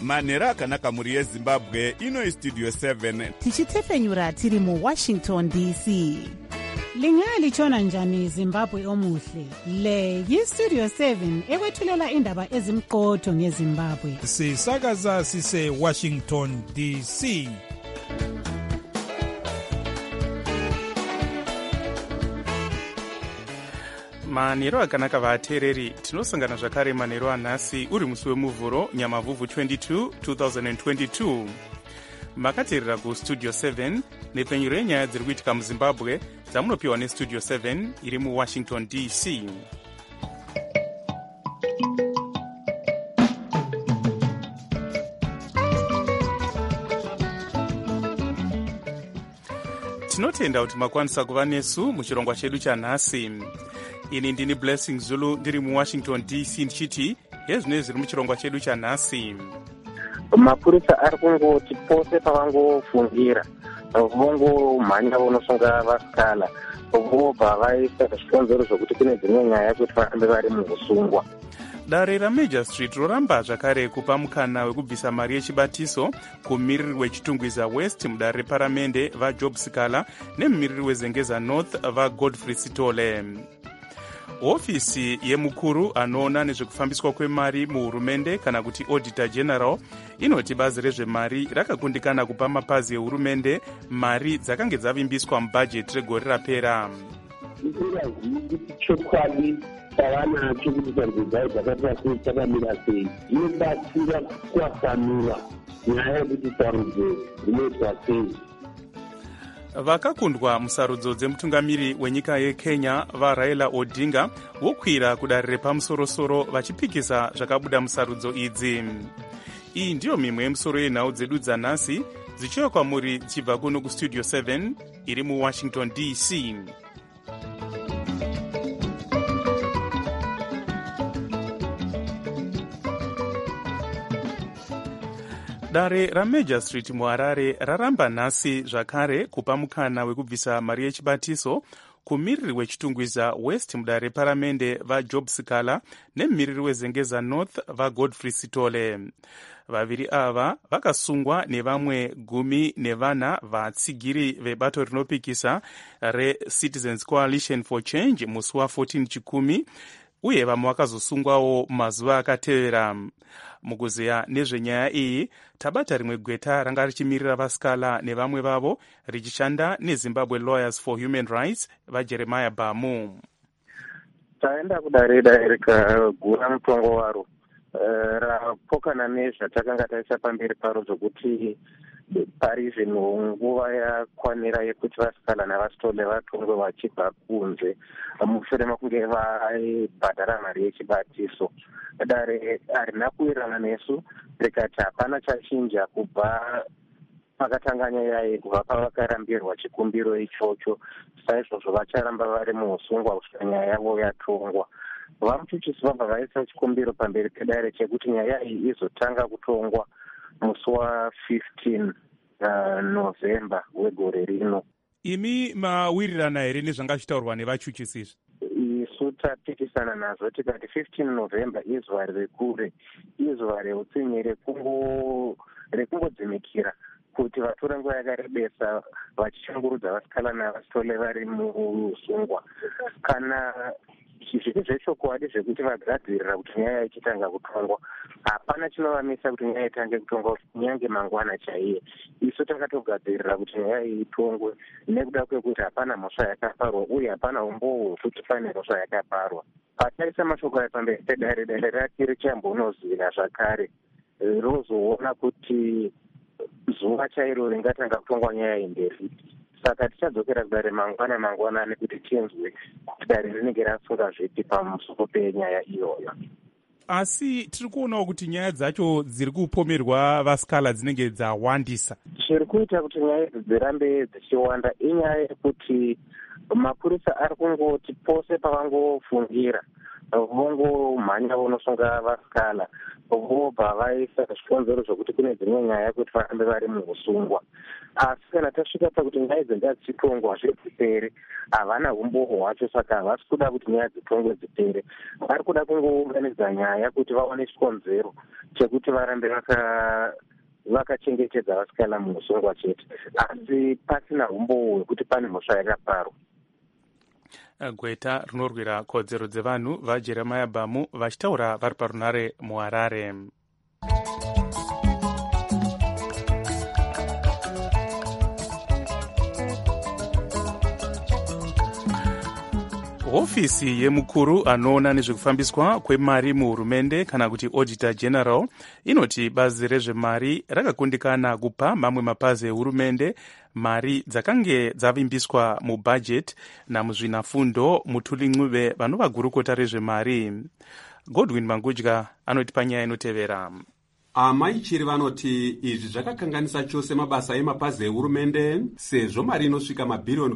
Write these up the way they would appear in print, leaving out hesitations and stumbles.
manhero akanaka mhuri yezimbabwe. Ino istudio 7 tichitefenyura tiri muwashington dc. Lingalitshona njani Zimbabwe omuhle? Le yistudio 7 ekwethulela indaba ezimqotho ngeZimbabwe. Sisakaza sise Washington DC. manhero akanaka vateereri, tinosangana zvakare manhero anhasi uri musi wemuvhuro nyamavhuvhu 22 2022. makateerera kustudio 7 nepfenyuro yenyaya dziri kuitika muzimbabwe dzamunopiwa nestudio 7 iri muwashington dc. tinotenda kuti makwanisa kuva nesu muchirongwa chedu chanhasi. ini ndini Blessing Zulu ndiri muwashington dc ndichiti hezvinoi zviri muchirongwa chedu chanhasi. mapurisa ari kungoti pose pavangofungira vongomhanya vonosunga vasikala vobva vaisa zvikonzero zvokuti kune dzimwe nyaya kuti varambe vari muusungwa. dare ramajor street roramba zvakare kupa mukana wekubvisa mari yechibatiso kumumiriri wechitungwiza west mudare reparamende vajob sikala nemumiriri wezengeza north vagodfrey sitole. hofisi yemukuru anoona nezvekufambiswa kwemari muhurumende kana kuti auditor general inoti bazi rezvemari rakakundikana kupa mapazi ehurumende mari dzakange dzavimbiswa mubhajeti regore rapera. chokwadi tavanacho kuti sarudzo dzavo dzakati dzakamira sei inobatsira kuwasanura nyaya yekuti sarudzo dzinoitwa sei. vakakundwa musarudzo dzemutungamiri wenyika yekenya varaila odinga vokwira kudare repamusorosoro vachipikisa zvakabuda musarudzo idzi. iyi ndiyo mimwe yemusoro yenhau dzedu dzanhasi dzichiuya kwamuri dzichibva kuno kustudio 7 iri muwashington dc. dare ramajor street muharare raramba nhasi zvakare kupa mukana wekubvisa mari yechibatiso kumumiriri wechitungwiza west mudare reparamende vajob sikala nemumiriri wezengeza north vagodfrey sitole. vaviri ava vakasungwa nevamwe 14 vatsigiri vebato rinopikisa recitizens coalition for change musi wa14 chikumi uye vamwe vakazosungwawo mazuva akatevera. mukuzeya nezvenyaya iyi tabata rimwe gweta ranga richimirira vasikala nevamwe vavo richishanda nezimbabwe lawyers for human rights vajeremiah bamu. taenda kudare rikagura mutongo waro rapokana nezvatakanga taisa pamberi paro zvokuti pari zvinhu nguva yakwanira yekuti vasikala navasitole vatongwe vachibva kunze mushure mekunge vaibhadhara mari yechibatiso. dare harina kuwirirana nesu rikati hapana chachinja kubva pakatanga nyaya iyi kubva pavakarambirwa chikumbiro ichocho saizvozvo vacharamba vari muusungwa kusvika nyaya yavo yatongwa. vamuchuchisi vabva vaisa chikumbiro pamberi pedare chekuti nyaya iyi izotanga kutongwa musi wa15 novemba wegore rino. imi mawirirana here nezvanga zvitaurwa nevachuchisi izvi? isu tapikisana nazvo tikati 15 novemba izuva revekure, izuva reutsinye rekungodzimikira kuti vatora nguva yakarebesa vachishangurudza vasikala navasitole vari muusungwa. kana zviri zvechokwadi zvekuti vagadzirira kuti nyaya ichitanga kutongwa hapana chinovamisa kuti nyaya itange kutongwa kunyange mangwana chaiye. isu takatogadzirira kuti nyaya itongwe nekuda kwekuti hapana mhosva yakaparwa uye hapana umbowo hwekuti pane mhosva yakaparwa. pataisa mashoko aya pamberi pedare dare rati richambonozira zvakare rozoona kuti zuva chairo ringatanga kutongwa nyaya imberi. saka tichadzokera kudare mangwanani kuti tinzwe kuti dare rinenge rafunga zvipi pamusoro penyaya iyoyo. asi tiri kuonawo kuti nyaya dzacho dziri kupomerwa vasikala dzinenge dzawandisa. zviri kuita kuti nyaya idzi dzirambe dzichiwanda inyaya yekuti mapurisa ari kungoti pose pavangofungira vongomhanya vonosunga vasikana vobva vaisa zvikonzero zvokuti kune dzimwe nyaya kuti varambe vari muusungwa. Asi kana tasvika pakuti nyaya idzi ngadzitongwa zvedzipere, havana umboho hwacho, saka havasi kuda kuti nyaya dzitongwe dzipere. Vari kuda kungounganidza nyaya kuti vaone chikonzero chekuti varambe vakachengetedza vasikana muusungwa chete, asi pasina umboho hwekuti pane mhosva yakaparwa. Gweta rinorwira kodzero dzevanhu vajeremiah Bhamu vachitaura vari parunare muHarare. Hofisi yemukuru anoona nezvekufambiswa kwemari muhurumende kana kuti Auditor General inoti bazi rezvemari rakakundikana kupa mamwe mapazi ehurumende mari dzakange dzavimbiswa mubhajeti namuzvinafundo Mutuli Ncube vanova gurukota rezvemari. Godwin Mangudya anoti panyaya inotevera. Amaichiri vanoti izvi zvakakanganisa chose mabasa emapazi ehurumende, sezvo mari inosvika mabhiriyoni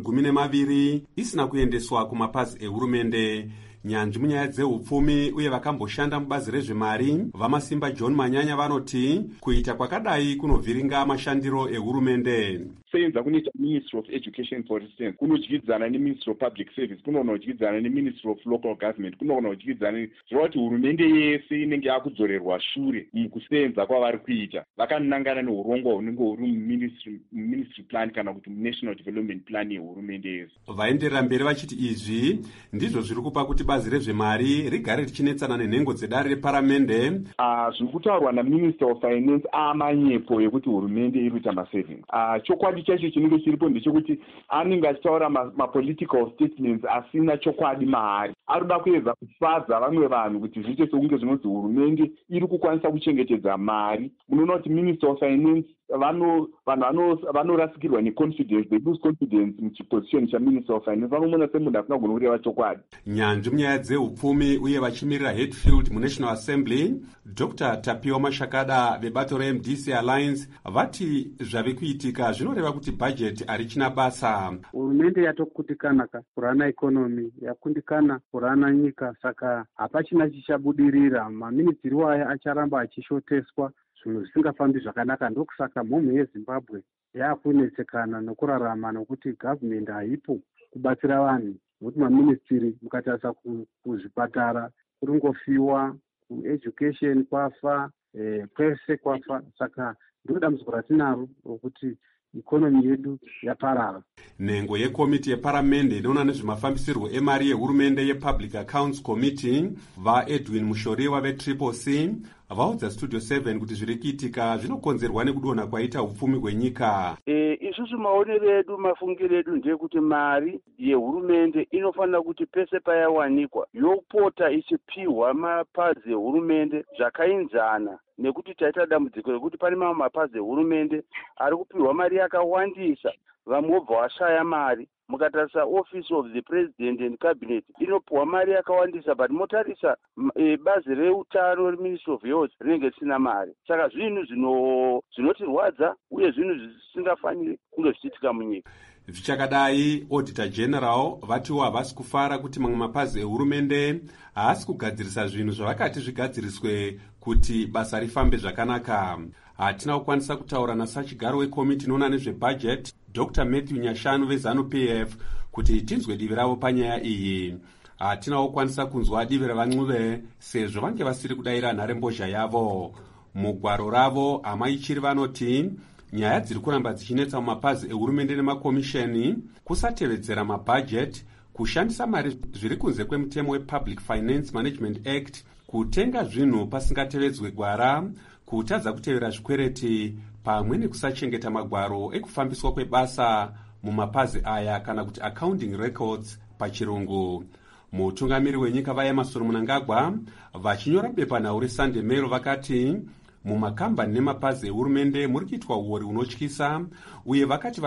12 isina kuendeswa kumapazi ehurumende. Nyanzvi munyaya dzeupfumi uye vakamboshanda mubazi rezvemari Vamasimba John Manyanya vanoti kuita kwakadai kunovhiringa mashandiro ehurumende. Seyenza kunoita Ministry of Education for instance, kunodyidzana neMinistry of Public Service, kunodyidzana neMinistry of Local Government, kunodyidzana zvoti hurumende yese inenge yakudzorerwa shure mukusenza kwavari kuita. Vakanangana neurongo hunenge huri muministry plan kana kuti National Development Plan yehurumende yese. Vaenderera mberi vachiti izvi ndizvo zviri kupa kuti bazi rezvemari rigare richinetsana nenhengo dzedare reparamende. Zviri kutaurwa naMinister of Finance amanyepo yekuti hurumende iri kuita masavings. Chokwadi chacho chinenge chiripo ndechekuti anenge achitaura mapolitical statements asina chokwadi maari. Arikuda kuedza kufadza vamwe vanhu kuti zviite sekunge zvinonzi hurumende iri kukwanisa kuchengetedza mari. Munoona kuti Minister of Finance vanhu vanorasikirwa neconfidence, they lose confidence muchiposition chaMinister of Finance. Vanomona semunhu asina kugona kureva chokwadi. Nyanzvi munyaya dzeupfumi uye vachimirira Hatfield muNational Assembly, Dr. Tapio Mashakada vebato reMDC Alliance vati zvave kuitika zvinoreva kuti bhajeti harichina basa. Hurumende yatokutikana kurana ikonomi, yakundikana kurana nyika, saka hapachina chichabudirira. Maministiri waya acharamba achishoteswa, zvinhu zvisingafambi zvakanaka. Ndokusaka mhomho yeZimbabwe yakunetsekana nokurarama nokuti government haipo kubatsira vanhu. Nokuti maministiri mukatarisa kuzvipatara kuringofiwa, kueducation kwafa, kwese kwafa. Saka ndiro dambudziko ratinaro rokuti ikonomi yedu yaparara. Nhengo yekomiti yeparamende inoona nezvemafambisirwo emari yehurumende yePublic Accounts Committee vaEdwin Mushoriwa veTriple C vaudza Studio 7 kuti zviri kuitika zvinokonzerwa nekudonha kwaita upfumi hwenyika. Isusu maonero edu, mafungiro edu ndeyekuti mari yehurumende inofanira kuti pese payawanikwa yopota ichipiwa mapazi ehurumende zvakainzana, nekuti taita dambudziko rekuti pane mamwe mapazi ehurumende ari kupiwa mari yakawandisa, vamwe vobva vashaya mari. Mukatarisa Office of the President and Cabinet inopiwa mari yakawandisa, but motarisa bazi reutano reMinistry of Health rinenge risina mari. Saka zvinhu zvinotirwadza uye zvinhu zvisingafaniri kunge zvichiitika munyika. Zvichakadai, Auditor General vatiwo havasi kufara kuti mamwe mapazi ehurumende haasi kugadzirisa zvinhu zvavakati zvigadziriswe kuti basa rifambe zvakanaka. Hatina kukwanisa kutaura nasachigaro wekomiti inoona nezvebhajeti Dr. Matthew Nyashanu veZANU-PF kuti tinzwe divi ravo panyaya iyi. Hatina kukwanisa kunzwa divi raVaNcube sezvo vange vasiri kudayira nharembozha yavo. Mugwaro ravo amaichiri vanoti nyaya dziri kuramba dzichinetsa mumapazi ehurumende nemakomisheni, kusatevedzera mabhajeti, kushandisa mari zviri kunze kwemutemo wePublic Finance Management Act, kutenga zvinhu pasingatevedzwe gwara, kutadza kutevera zvikwereti, pamwe nekusachengeta magwaro ekufambiswa kwebasa mumapazi aya kana kuti accounting records pachirungu. Mutungamiri wenyika vaEmmerson Mnangagwa vachinyora bepanhau reSunday Mail vakati mumakambani nemapazi ehurumende muri kuitwa uori unotyisa, uye vakati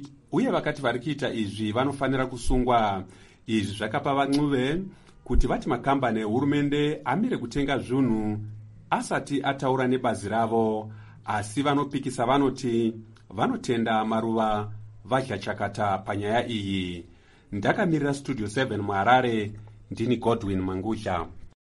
vari kuita izvi vanofanira kusungwa. Izvi zvakapa vaNcube kuti vati makambani ehurumende amire kutenga zvinhu asati ataura nebazi ravo, asi vanopikisa vanoti vanotenda maruva vadya chakata panyaya iyi. Ndakamirira Studio 7 muHarare, ndini Godwin Mangudla.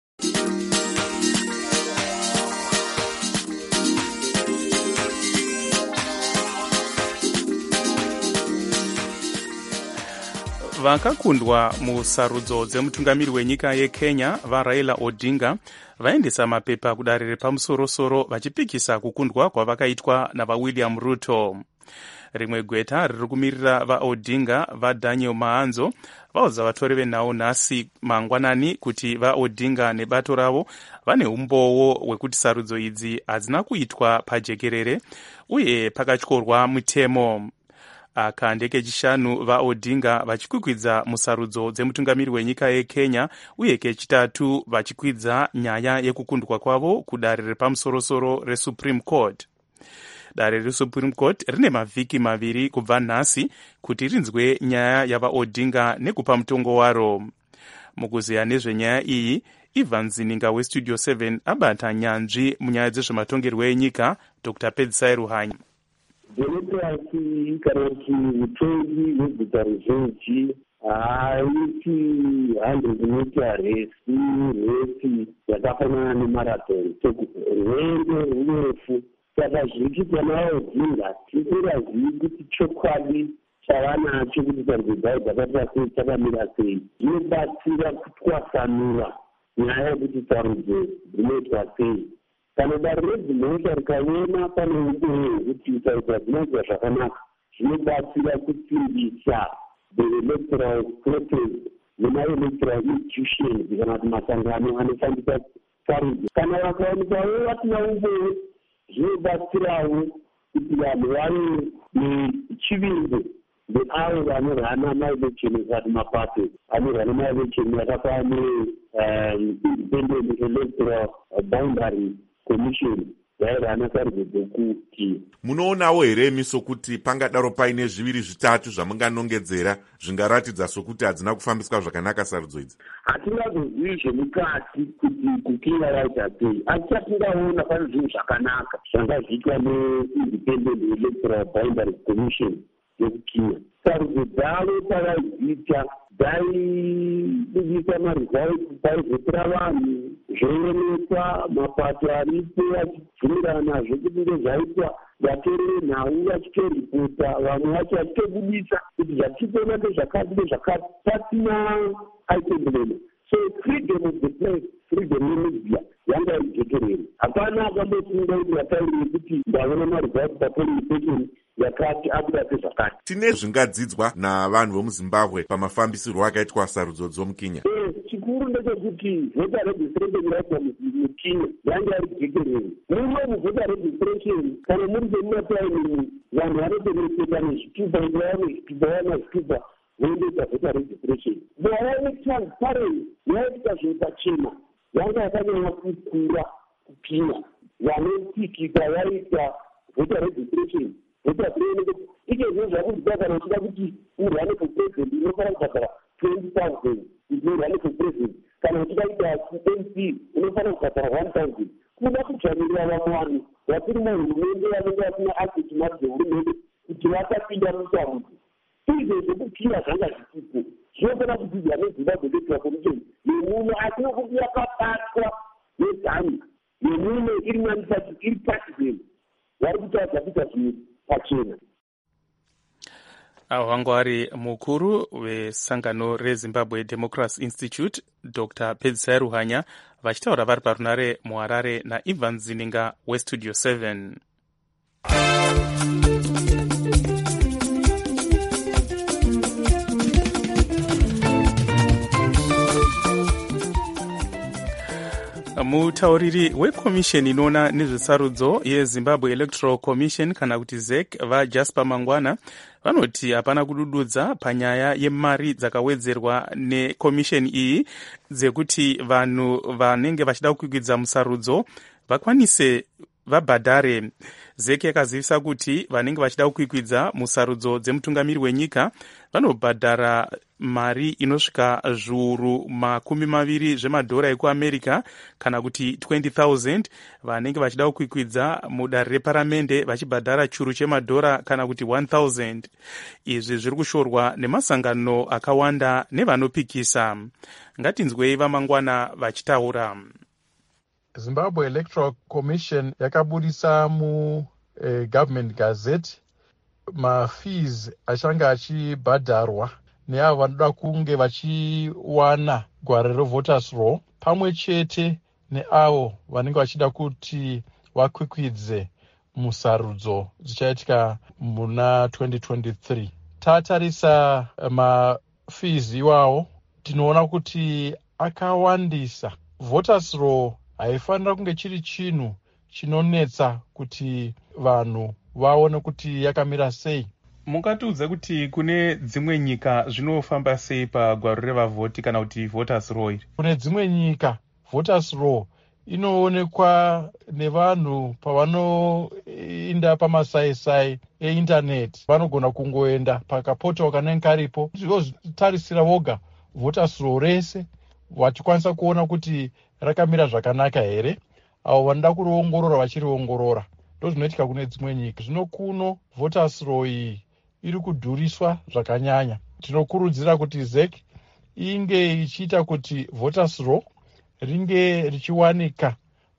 vakakundwa musarudzo dzemutungamiri wenyika yeKenya vaRaila Odinga vaendesa mapepa kudare repamusorosoro vachipikisa kukundwa kwavakaitwa navaWilliam Ruto. Rimwe gweta riri kumirira vaOdinga vaDaniel Maanzo vaudza vatori venhau nhasi mangwanani kuti vaOdinga nebato ravo vane umbowo hwekuti sarudzo idzi hadzina kuitwa pajekerere uye pakatyorwa mutemo. Aka ndekechishanu vaOdinga vachikwikwidza musarudzo dzemutungamiri wenyika yeKenya uye kechitatu vachikwidza nyaya yekukundwa kwavo kudare repamusorosoro reSupreme Court. Dare reSupreme Court rine mavhiki maviri kubva nhasi kuti rinzwe nyaya yavaOdinga nekupa mutongo waro. Mukuzeya nezvenyaya iyi, Ivan Zininga weStudio 7 abata nyanzvi munyaya dzezvematongerwo enyika Dr. Pedzisai Ruhanya. Demokrasi kana kuti utongi hweguta ruzhinji haiti 100 resi yakafanana nemarathon. Rwendo rurefu. Saka zvirikuitwa navaOdinga tisingazii kuti chokwadi chavanacho kuti sarudzo dzavo dzakaita sei dzakamira sei. Zvinobatsira kutwasanura nyaya yekuti sarudzo dzinoitwa sei. Kana dare redzimhosva rikaona pane umboo hwekuti sarudzo dzinoitwa zvakanaka, zvinobatsira kusimbisa the electoral process nemaelectoral institutions kana kuti masangano anofambisa sarudzo. Kana vakaonekwawo vasina umboo, zvinobatsirawo kuti vanhu vave nechivimbo neavo vanorhana maelection kana mapato anorhana maelection yakafanana Independent Electoral Boundary Commission yairhana sarudzo dzokuti. Munoonawo here miso kuti pangadaro paine zviviri zvitatu zvamunganongedzera zvingaratidza sokuti hadzina kufambiswa zvakanaka sarudzo idzi? Hatingazozivi zvemukati kuti kukinga yaita sei, asi chatingaona pane zvinhu zvakanaka zvanga zviitwa neIndependent Electoral Boundary Commission yekukinga. Sarudzo dzavo pavaidziita dzaibudisa marizauti, paizopera vanhu zvoonekwa, mapato aripo achibvumirana nazvo kuti ndezvaitwa, vatorere nhau vachitoripota, vamwe vacho vachitobudisa kuti zvatitoona ndezvakati ndezvakati, pasina aitendereno. So freedom of the press, freedom yemedia yanga ijekerere. Hapana akambosunga kuti vataurire kuti ndaona marizauti papoling station yakati abuda sezvakati. Tine zvingadzidzwa navanhu vomuZimbabwe pamafambisirwo akaitwa sarudzo dzomuKenya? Chikuru ndechekuti voter registration yaitwa muKenya yanga iri jekerere. Muno muvoter registration kana muri semumataini vanhu vanotoneseka nezvitupa, vaone zvitupa, vaona zvitupa voendeita voter registration. Vaone transparent yaitwa zvepachena yanga yakanyanya kukura kupina. Vanotikita vaita voter registration ikezvo zvakuziva kana uchida kuti urhane for president unofanira kubhadhara 20,000 kuti urhane for president. Kana uchida kuita MP unofanira kubhadhara 1,000. Kuda kudzvamirira vamwe vanhu vatiri muhurumende vanenge vasina asset mari dzehurumende kuti vasapinda musarudzo. Izvo zvokukira zvanga zvisipo zvinofanira kudzidzwa neZimbabwe Electoral Commission nemuno, asina kuti yakabatwa nezani nemuno iri manifesto iri partisan vari kutaura kuita zvinhu pachena. Wanga ari mukuru wesangano reZimbabwe Democracy Institute Dr. Pedzisai Ruhanya vachitaura vari parunare muHarare naIvan Zininga weStudio 7. Mutauriri wekomisheni inoona nezvesarudzo yeZimbabwe Electoral Commission kana kuti ZEC vaJasper Mangwana vanoti hapana kudududza panyaya yemari dzakawedzerwa nekomisheni iyi dzekuti vanhu vanenge vachida kukwikwidza musarudzo vakwanise vabhadhare. ZEC yakazivisa kuti vanenge vachida kukwikwidza musarudzo dzemutungamiri wenyika vanobhadhara mari inosvika zviuru 20 zvemadhora ekuamerica kana kuti 20,000. vanenge vachida kukwikwidza mudare reparamende vachibhadhara churu chemadhora kana kuti 1,000. izvi zviri kushorwa nemasangano akawanda nevanopikisa. ngatinzwei vamangwana vachitaura. Zimbabwe Electoral Commission yakabudisa Government Gazette mafees achanga achibhadharwa neavo vanoda kunge vachiwana gwaro revoters roll pamwe chete neavo vanenge vachida kuti vakwikwidze musarudzo dzichaitika muna 2023. tatarisa mafees iwawo tinoona kuti akawandisa. Voters roll haifanira kunge chiri chinhu chinonetsa kuti vanhu vaone kuti yakamira sei. Mungatiudza kuti kune dzimwe nyika zvinofamba sei pagwaro revavhoti kana kuti voters roll? Kune dzimwe nyika voters roll inoonekwa nevanhu pavanoenda pamasaisai eindaneti. Vanogona kungoenda pakapoto kanenge karipo vozitarisira voga voters roll rese vachikwanisa kuona kuti rakamira zvakanaka here. avo vanoda kuriongorora vachiriongorora. Ndozvinoitika kune dzimwe nyika. Zvino kuno voters roll iyi iri kudhuriswa zvakanyanya. Tinokurudzira kuti ZEC inge ichiita kuti voters roll ringe richiwanika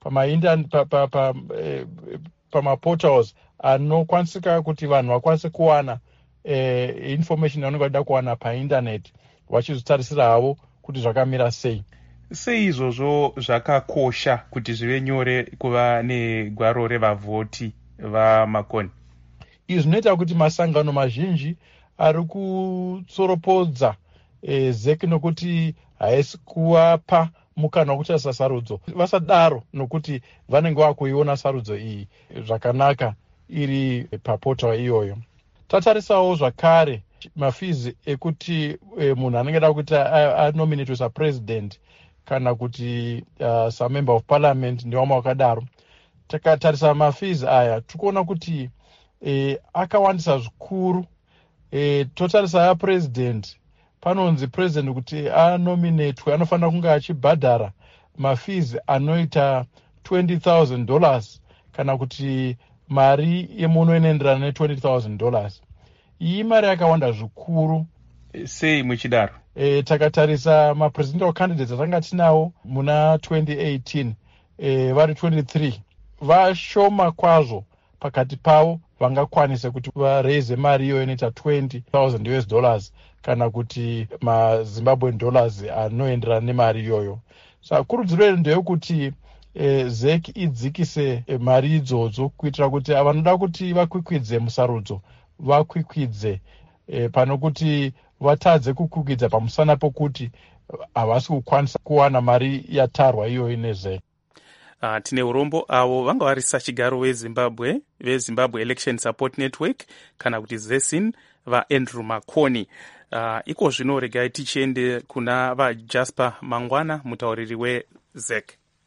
pamaportals anokwanisika kuti vanhu vakwanise kuwana information yavanenge vachida kuwana paindaneti vachizotarisira havo kuti zvakamira sei. Sei izvozvo zvakakosha kuti zvive nyore kuva negwaro revavhoti vamakoni? Izvi zvinoita kuti masangano mazhinji ari kutsoropodza ZEC nokuti haisi kuvapa mukana wekutarisa sarudzo. Vasadaro nokuti vanenge vakuiona sarudzo iyi zvakanaka iri paportal iyoyo. Tatarisawo zvakare mafees ekuti munhu anenge da kuti anominatwe sapresident kana kuti samember of parliament ndewama wakadaro. Takatarisa mafees aya tikuona kuti akawandisa zvikuru. Totarisa yapresident, panonzi president kuti anominatwe anofanira kunge achibhadhara mafees anoita $20,000 kana kuti mari yemuno inoenderana $20,000. Iyi mari yakawanda zvikuru. Sei muchidaro? Takatarisa mapresidential candidates atanga tinawo muna 2018 vari 23 vashoma kwazvo pakati pavo vangakwanise kuti varaise mari iyoyo inoita $20,000 kana kuti maZimbabwean dollars anoenderana nemari iyoyo. Saka kurudziro yedu ndeyekuti ZEC idzikise mari idzodzo kuitira kuti vanoda kuti vakwikwidze musarudzo vakwikwidze pano kuti vatadze kukwikwidza pamusana pokuti havasi kukwanisa kuwana mari yatarwa iyoyo neZEC. Tine urombo avo vanga vari sachigaro veZimbabwe Election Support Network kana kuti ZESIN vaAndrew Makoni. Iko zvino regai tichiende kuna vaJasper Mangwana, mutauriri weZEC.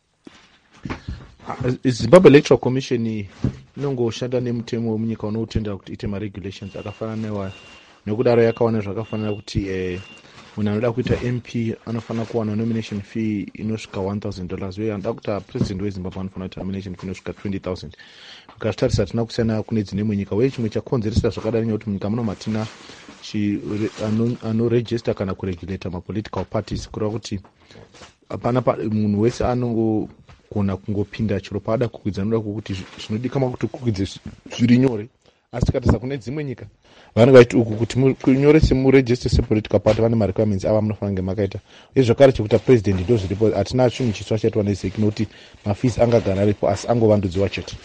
Zimbabwe Electoral Commission inongoshanda nemutemo wemunyika unoutendera kuti ite maregulations akafanana newayo. Nokudaro yakawana zvakafanira kuti munhu anoda kuita MP anofanira kuwana nomination fee inosvika $1,000 uye anoda kuita president weZimbabwe anofanira kuita nomination fee inosvika $20,000. Ukazvitarisa tina kusiyana kune dzine munyika uye chimwe chakonzeresa zvakadai nekuti munyika muno matina anoregister kana kuregulata mapolitical parties kureva kuti hapana munhu wese anongogona kungopinda chiro paada kukwidza anoda kuti zvinodikama kuti kukwidze zviri nyore. Asi tikatarisa kune dzimwe nyika vanenge vachiti uku kuti kunyorese muregister sepolitical party vane marequirements ava munofanira kunge makaita. Uye zvakare chekuita president ndo zviripo. Hatina chinhu chiswa chaitwa neZEC nokuti mafees angagara aripo asi angovandudziwa chete.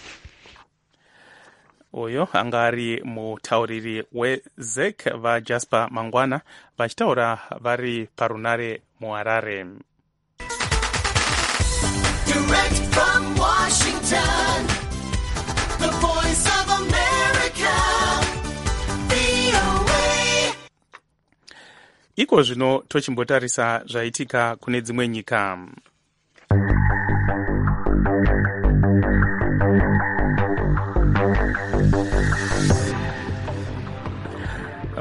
Oyo anga ari mutauriri weZEC vaJasper Mangwana vachitaura vari parunare muHarare. Direct from Washington, the voice of America, VOA. Iko zvino tochimbotarisa zvaitika kune dzimwe nyika.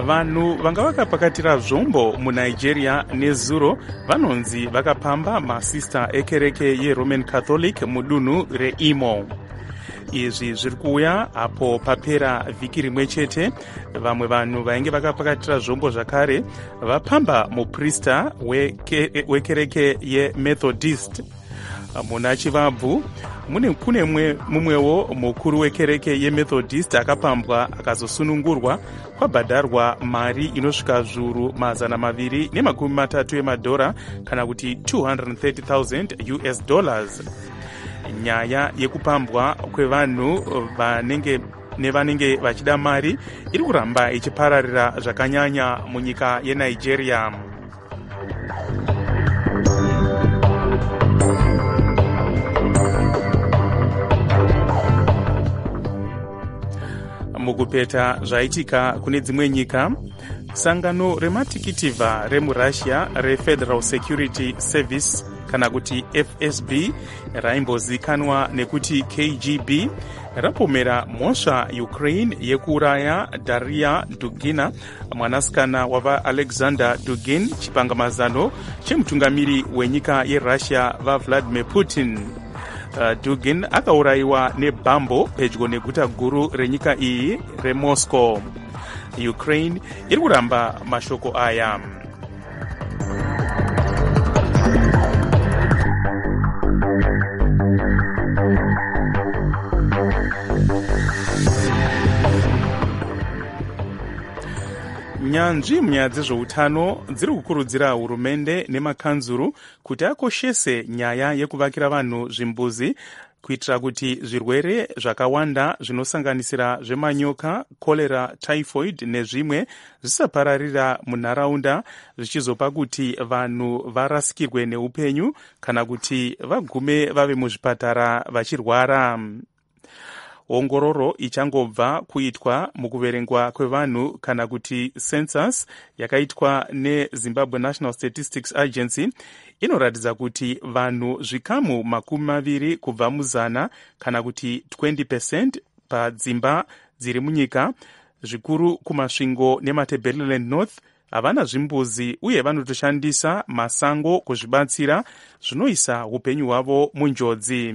vanhu vanga vakapakatira zvombo munigeria nezuro vanonzi vakapamba masista ekereke yeroman catholic mudunhu reImo. Izvi zviri kuuya apo papera vhiki rimwe chete vamwe vanhu vainge vakapakatira zvombo zvakare vapamba muprista wekereke yemethodist. Muna chivabvu kune mumwewo mukuru wekereke yemethodist akapambwa akazosunungurwa kwabhadharwa mari inosvika zviuru 230 emadhora kana kuti $230,000. Nyaya yekupambwa kwevanhu nevanenge vachida mari iri kuramba ichipararira zvakanyanya munyika yeNigeria. Mukupeta zvaitika kune dzimwe nyika, sangano rematikitivha remurussia reFederal Security Service kana kuti FSB raimbozikanwa nekuti KGB rapomera mhosva Ukraine yekuuraya Daria Dugina, mwanasikana wavaAlexander Dugin, chipangamazano chemutungamiri wenyika yeRussia vaVladimir Putin. Dugin akaurayiwa nebhambo pedyo neguta guru renyika iyi reMoscow. Ukraine iri kuramba mashoko aya. Nyanzvi munyaya dzezveutano dziri kukurudzira hurumende nemakanzuru kuti akoshese nyaya yekuvakira vanhu zvimbuzi kuitira kuti zvirwere zvakawanda zvinosanganisira zvemanyoka, kolera, typhoid nezvimwe zvisapararira munharaunda zvichizopa kuti vanhu varasikirwe neupenyu kana kuti vagume vave muzvipatara vachirwara. Ongororo ichangobva kuitwa mukuverengwa kwevanhu kana kuti census yakaitwa neZimbabwe National Statistics Agency inoratidza kuti vanhu zvikamu 20 kubva muzana kana kuti 20% padzimba dziri munyika zvikuru kumasvingo nematebeleland North havana zvimbuzi uye vanotoshandisa masango kuzvibatsira, zvinoisa upenyu hwavo munjodzi.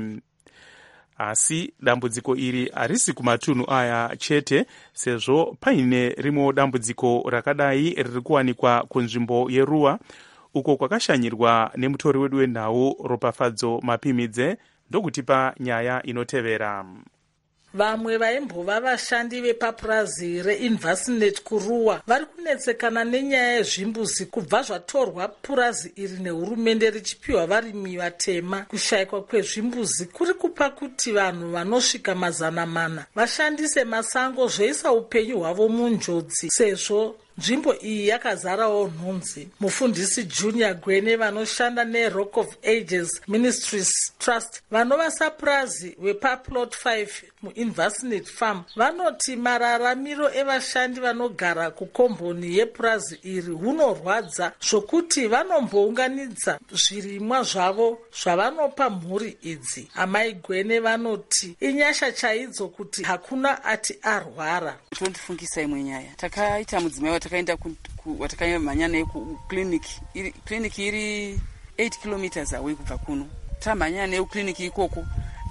Asi dambudziko iri harisi kumatunhu aya chete, sezvo paine rimwe dambudziko rakadai riri kuwanikwa kunzvimbo yeRuwa, uko kwakashanyirwa nemutori wedu wenhau Ropafadzo Mapimidze ndokutipa nyaya inotevera. Vamwe vaimbova vashandi vepapurazi reInvestnet kuRuwa vari kunetsekana nenyaya yezvimbuzi kubva zvatorwa purazi iri nehurumende richipiwa varimi vatema. Kushayikwa kwezvimbuzi kuri kupa kuti vanhu vanosvika 400 vashandise masango, zvoisa upenyu hwavo munjodzi sezvo nzvimbo iyi yakazarawo nhunzi. Mufundisi Junior Gwene vanoshanda neRock of Ages Ministries Trust vanova sapurazi wepaplot 5 muInvestnet Farm vanoti mararamiro evashandi vanogara kukomboni yepurazi iri hunorwadza zvokuti vanombounganidza zvirimwa zvavo zvavanopa mhuri idzi. Amai Gwene vanoti inyasha chaidzo kuti hakuna ati arwara. Tondifungisa imwe nyaya. Takaita mudzimai takaenda watakanyamhanya naye kukliniki iri 8 kilometers away kubva kuno. Tamhanya naye kukliniki ikoko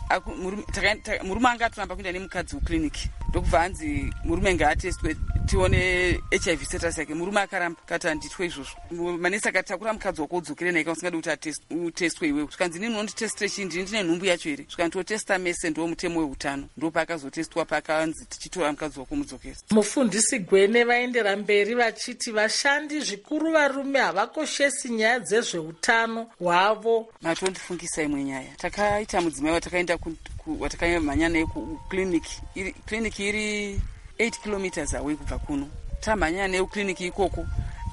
murume anga atoramba kuenda nemukadzi kukliniki ndokubva hanzi murume ngaatestwe tione HIV status yake. Murume akaramba kati handitwe izvozvo. Manesi akati takura mukadzi wako udzokere naye kana usingadi kuti utestwe iwewe. Zvikanzi nini unonditestire chii, ndine nhumbu yacho here? Zvikandotesta mese ndo mutemo weutano. Ndo paakazotestwa pakanzi tichitora mukadzi wako mudzokere. Mufundisi Gwene vaendera mberi vachiti vashandi zvikuru varume havakoshesi nyaya dzezveutano hwavo. Matondifungisa imwe nyaya. Takaita mudzimai watakanyamhanya naye kukliniki iri 8 kilometers away kubva kuno. Tamhanya naye kukliniki ikoko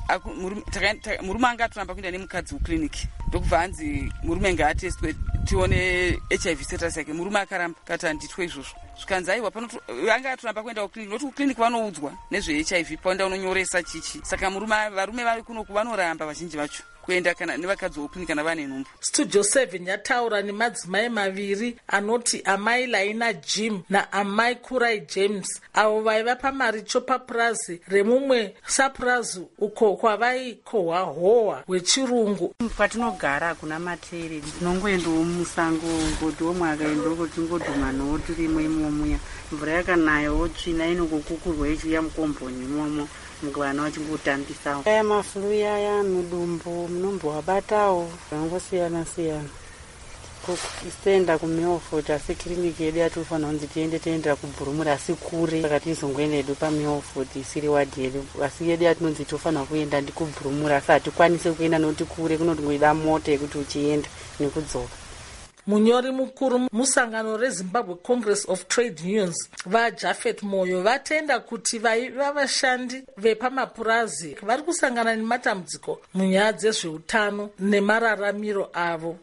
murume anga atoramba kuenda nemukadzi kukliniki ndokubva hanzi murume ngaatestwe tione HIV status yake. Murume akaramba kati handitwe izvozvo. Zvikanzi aiwa anga atoramba kuenda kukliniki nokuti kukliniki vanoudzwa nezveHIV paenda unonyoresa chichi. Saka varume vari kuno vanoramba vazhinji vacho. kuenda kana nevakadzi vokuni kana vane nhumbu. Studio 7 yataura nemadzimai maviri anoti amai Laina Jim naamai Kurai James avo vaiva pamaricho papurazi remumwe sapurazi uko kwavaikohwa hohwa hwechirungu. Kwatinogara hakuna matere, tinongoendawo musango ngodhiwo mwakaendoko tingodhuma nowo tirimo imomuya. Mvura yakanayawo tsvina inongokukurwa ichiuya mukomboni imomo vana vachingotambisawo. Aya mafuru yaya mudumbu munombovabatawo zvangosiyana-siyana. Tienda kuMilford asi kiriniki yedu yatofanira kunzi tiendera kuBhurumuri asi kure, saka tizongoenda hedu paMilford isiri wadhi yedu, asi yedu yatinonzi tofanira kuenda ndikuBhurumuri asi hatikwanisi kuenda nokuti kure, kunotongoida mota yekuti uchienda nekudzoka. Munyori mukuru musangano reZimbabwe Congress of Trade Unions vaJafet Moyo vatenda kuti vaiva vashandi vepamapurazi vari kusangana nematambudziko munyaya dzezveutano nemararamiro avo.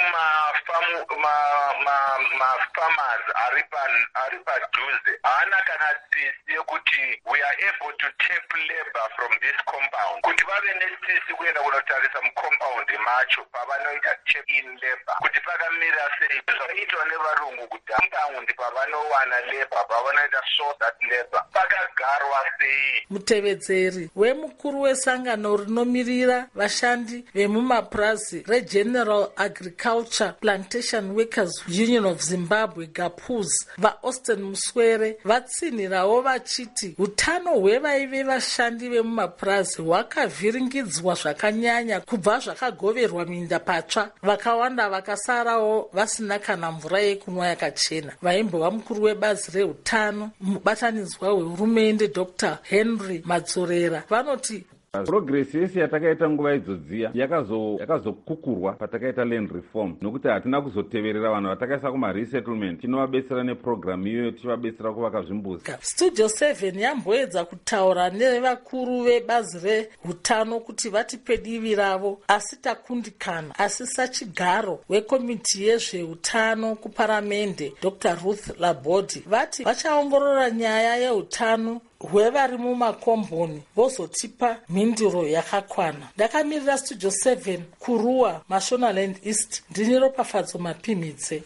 Farmers ari padhuze haana kana tsitsi yekuti we are able to tap labor from this compound, kuti vave netsitsi kuenda kunotarisa mucompound macho pavanoita check in labor kuti pakamira sei zvakaitwa nevarungu kuti compound pavanowana labor pavanoita source that labor pakagarwa sei. Mutevedzeri wemukuru wesangano rinomirira vashandi vemumapurazi reGeneral Agriculture Plantation Workers Union of Zimbabwe GAPUZ vaAustin Muswere vatsinhirawo vachiti utano hwevaive vashandi vemumapurazi hwakavhiringidzwa zvakanyanya kubva zvakagoverwa minda patsva, vakawanda vakasarawo vasina kana mvura yekunwa yakachena. Vaimbova mukuru webazi reutano mubatanidzwa wehurumende Dr. Henry Madzorera vanoti progress yese yatakaita nguva idzodziya yakazokukurwa patakaita land reform, nokuti hatina kuzoteverera vanhu vatakaisa kumaresettlement. Tinovabetsera nepurogiramu iyoyo tichivabetsera kuvaka zvimbuzi. Studio 7 yamboedza kutaura nevakuru vebazi reutano kuti vatipe divi ravo, asi takundikana. Asi sachigaro wekomiti yezveutano kuparamende Dr. Ruth Labodi vati vachaongorora nyaya yeutano hwevari mumakomboni vozotipa mhinduro yakakwana. Ndakamirira Studio 7 kuruwa Mashonaland East, ndini Ropafadzo Mapimidze.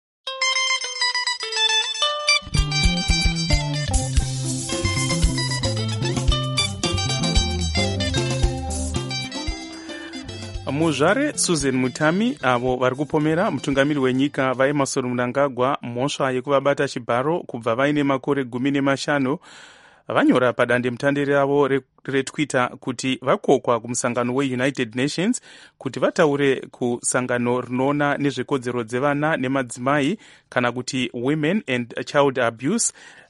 muzvare Susan Mutami avo vari kupomera mutungamiri wenyika vaEmmerson Mnangagwa mhosva yekuvabata chibharo kubva vaine makore 15 vanyora padandemutande ravo retwitter kuti vakokwa kumusangano weUnited Nations kuti vataure kusangano rinoona nezvekodzero dzevana nemadzimai kana kuti Women and Child Abuse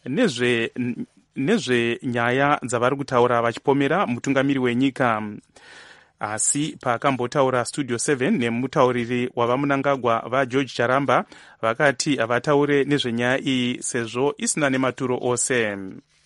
nezvenyaya dzavari kutaura vachipomera mutungamiri wenyika. Asi pakambotaura Studio 7 nemutauriri wavaMnangagwa vaGeorge Charamba vakati havataure nezvenyaya iyi sezvo isina nematuro ose.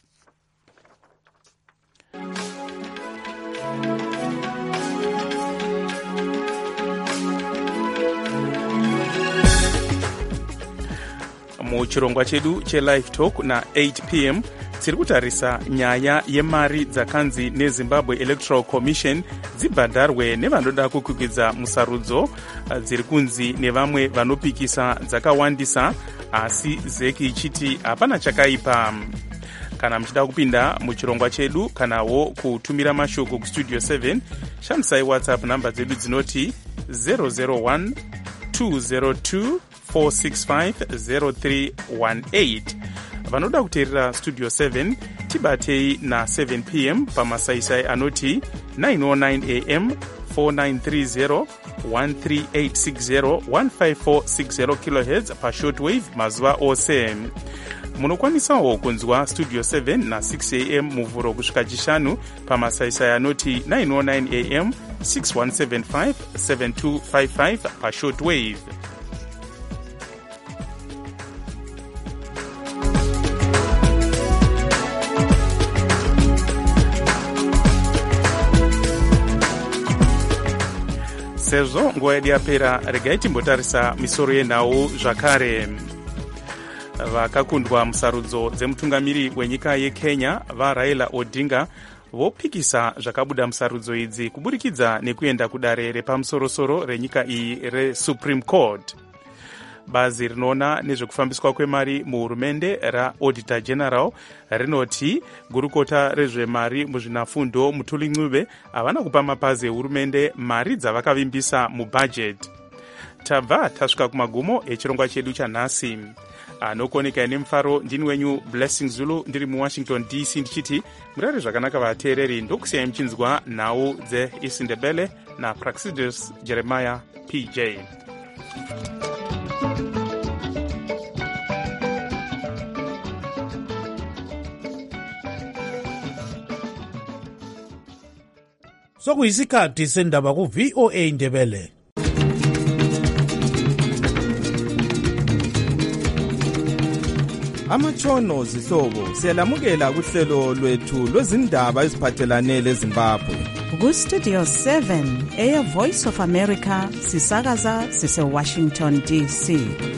Muchirongwa chedu cheLive Talk na8 p.m. tiri kutarisa nyaya yemari dzakanzi neZimbabwe Electoral Commission dzibhadharwe nevanoda kukwikwidzwa musarudzo dziri kunzi nevamwe vanopikisa dzakawandisa, asi zeki ichiti hapana chakaipa. Kana muchida kupinda muchirongwa chedu kanawo kutumira mashoko kuStudio 7 shandisai WhatsApp namba dzedu dzinoti 001 202 465 0318. Vanoda kuteerera Studio 7 tibatei na 7 p.m. pamasaisai anoti 909 am 4930 13860 15460 kHz pashortwave mazuva ose. Munokwanisawo kunzwa Studio 7 na 6 am muvhuro kusvika chishanu pamasaisai anoti 909 am 6175 7255 pashortwave. Sezvo nguva yedu yapera, regai timbotarisa misoro yenhau zvakare. Vakakundwa musarudzo dzemutungamiri wenyika yeKenya vaRaila Odinga vopikisa zvakabuda musarudzo idzi kuburikidza nekuenda kudare repamusorosoro renyika iyi resupreme court. Bazi rinoona nezvekufambiswa kwemari muhurumende raauditor general rinoti gurukota rezvemari muzvinafundo Mutuli Ncube havana kupa mapazi ehurumende mari dzavakavimbisa mubhajeti. Tabva tasvika kumagumo echirongwa chedu chanhasi. Anokoneka nemufaro ndini wenyu Blessing Zulu ndiri muWashington DC ndichiti murare zvakanaka vateereri, ndokusiyai muchinzwa nhau dzeIsindebele naPraxidus Jeremiah PJ. Sokuyisikhathi sendaba ku VOA Ndebele. Amatshono zihlobo siyalamukela kuhlelo lwethu lwezindaba eziphathelane leZimbabwe. Ku Studio 7 Air Voice of America sisakaza sise Washington DC.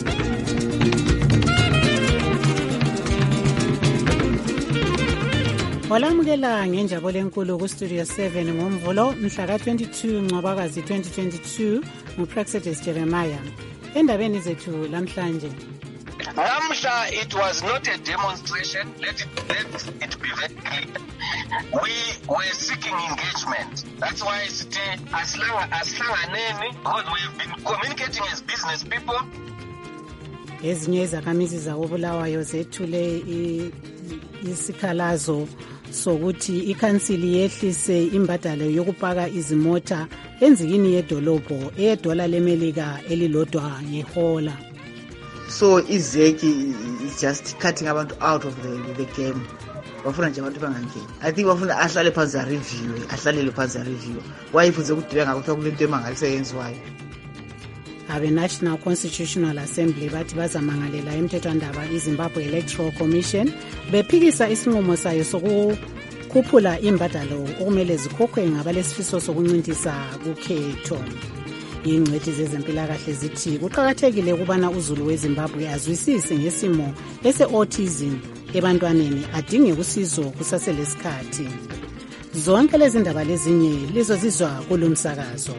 Olamukela ngenjabulo enkulu ku Studio 7 ngomvulo mhla ka-22 Ncwabakazi 2022 nguPraxidus Jeremiah. Endabeni zethu lamhlanje. Namhla it was not a demonstration, let it be very clear. We were seeking engagement. That's why asihlanganeni, because we have been communicating as business people. Ezinye izakhamizi zakobulawayo zethule isikhalazo sokuthi ikhansili yehlise imbadalo yokupaka izimota enzikini yedolobho eyedola lemelika elilodwa ngehola. So izeki is just cutting abantu out of the game. Bafuna nje abantu bangangeni. I think bafuna ahlale phansi a review, ahlalele phansi a review. Wayifunze ukudibeka ukuthi kulento emangaliso yenziwayo. National Constitutional Assembly bathi bazamangalela emthethwandaba iZimbabwe Electoral Commission bephikisa isinqumo sayo sokukhuphula imbadalo okumele zikhokhwe ngabalesifiso sokuncintisa kukhetho. Ingcwethi zezempilakahle zithi kuqakathekile ukubana uzulu weZimbabwe azwisise ngesimo ese-autism ebantwaneni adinge usizo kusaselesikhathi. Zonke lezi ndaba lezinye lizozizwa kulumsakazo.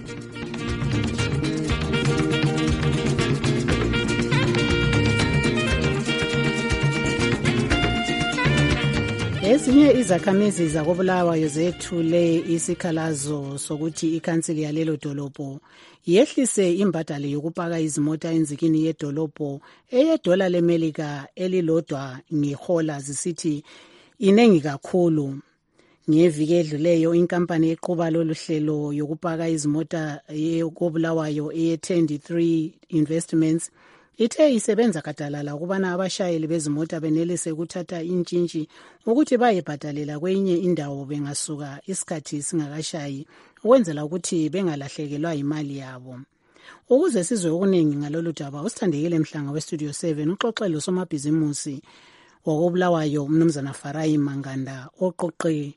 Ezinye izakhamizi zakobulawayo zethule isikhalazo sokuthi ikhansili yalelo dolobho yehlise imbadalo yokupaka izimota enzikini yedolobho eyedola lemelika elilodwa ngehola zisithi inengi kakhulu. Ngeviki edluleyo inkampani eqhuba lolu hlelo yokupaka izimota yekobulawayo eye-23 Investments ithe isebenza kadalala ukubana abashayeli bezimota benelise ukuthatha intshintshi ukuthi bayebhadalela kwenye indawo bengasuka isikhathi singakashayi ukwenzela ukuthi bengalahlekelwa imali yabo. Ukuze sizwe okuningi ngalolu daba usithandekile Mhlanga weStudio 7 uxoxelo somabhizimusi wakobulawayo umnumzana Farai Manganda oqoqe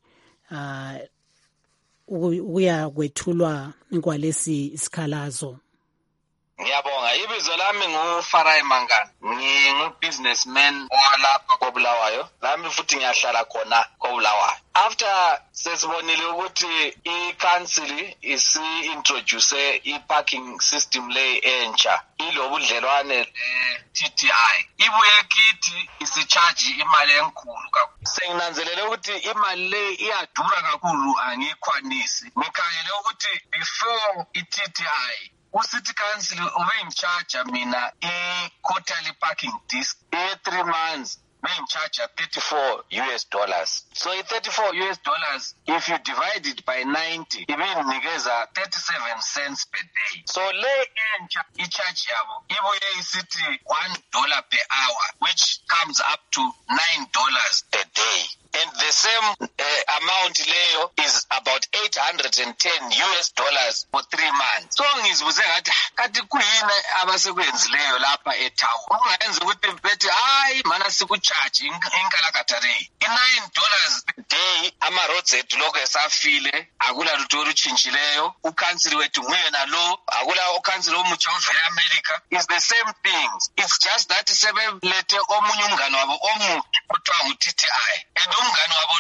ukuya kwethulwa kwalesi isikhalazo. Ngiyabonga. Ibizo lami nguFarai Mangana. Ngingu-businessman walapha koBulawayo. Lami futhi ngiyahlala khona koBulawayo. After sesibonile ukuthi i-council isi-introduce i-parking system le entsha ilobudlelwane le-TTI. Ibuye kithi isi-charge imali enkulu kakhulu. Senginanzelele ukuthi imali le iyadura kakhulu angiyikhwanisi. Ngikhangele ukuthi before i-TTI uCity Council ube-in-charge mina i-quarterly parking disc e-3 months be-in-charge $34. So $34, if you divide it by 90, ibinikeza 37 cents per day. So le entsha i-charge yabo ibuye isithi $1 per hour, which comes up to $9 per day. And the same amount leyo is about $810 for 3 months. So ngizibuze ngathi kati kuyini abasekwenzileyo lapha etown. Ungayenza ukuthi bethi hayi mana sikucharge inkalakatha $9 per day ama roads ethu lokho esafile akula lutho olutshintshileyo. Ukhansili wethu nguye nalo akula ukhansili omutsha ovela America. Is the same things. It's just that sebelethe omunye umngane wabo omuhle kuthiwa ngu-TTI. And umngane wabo lo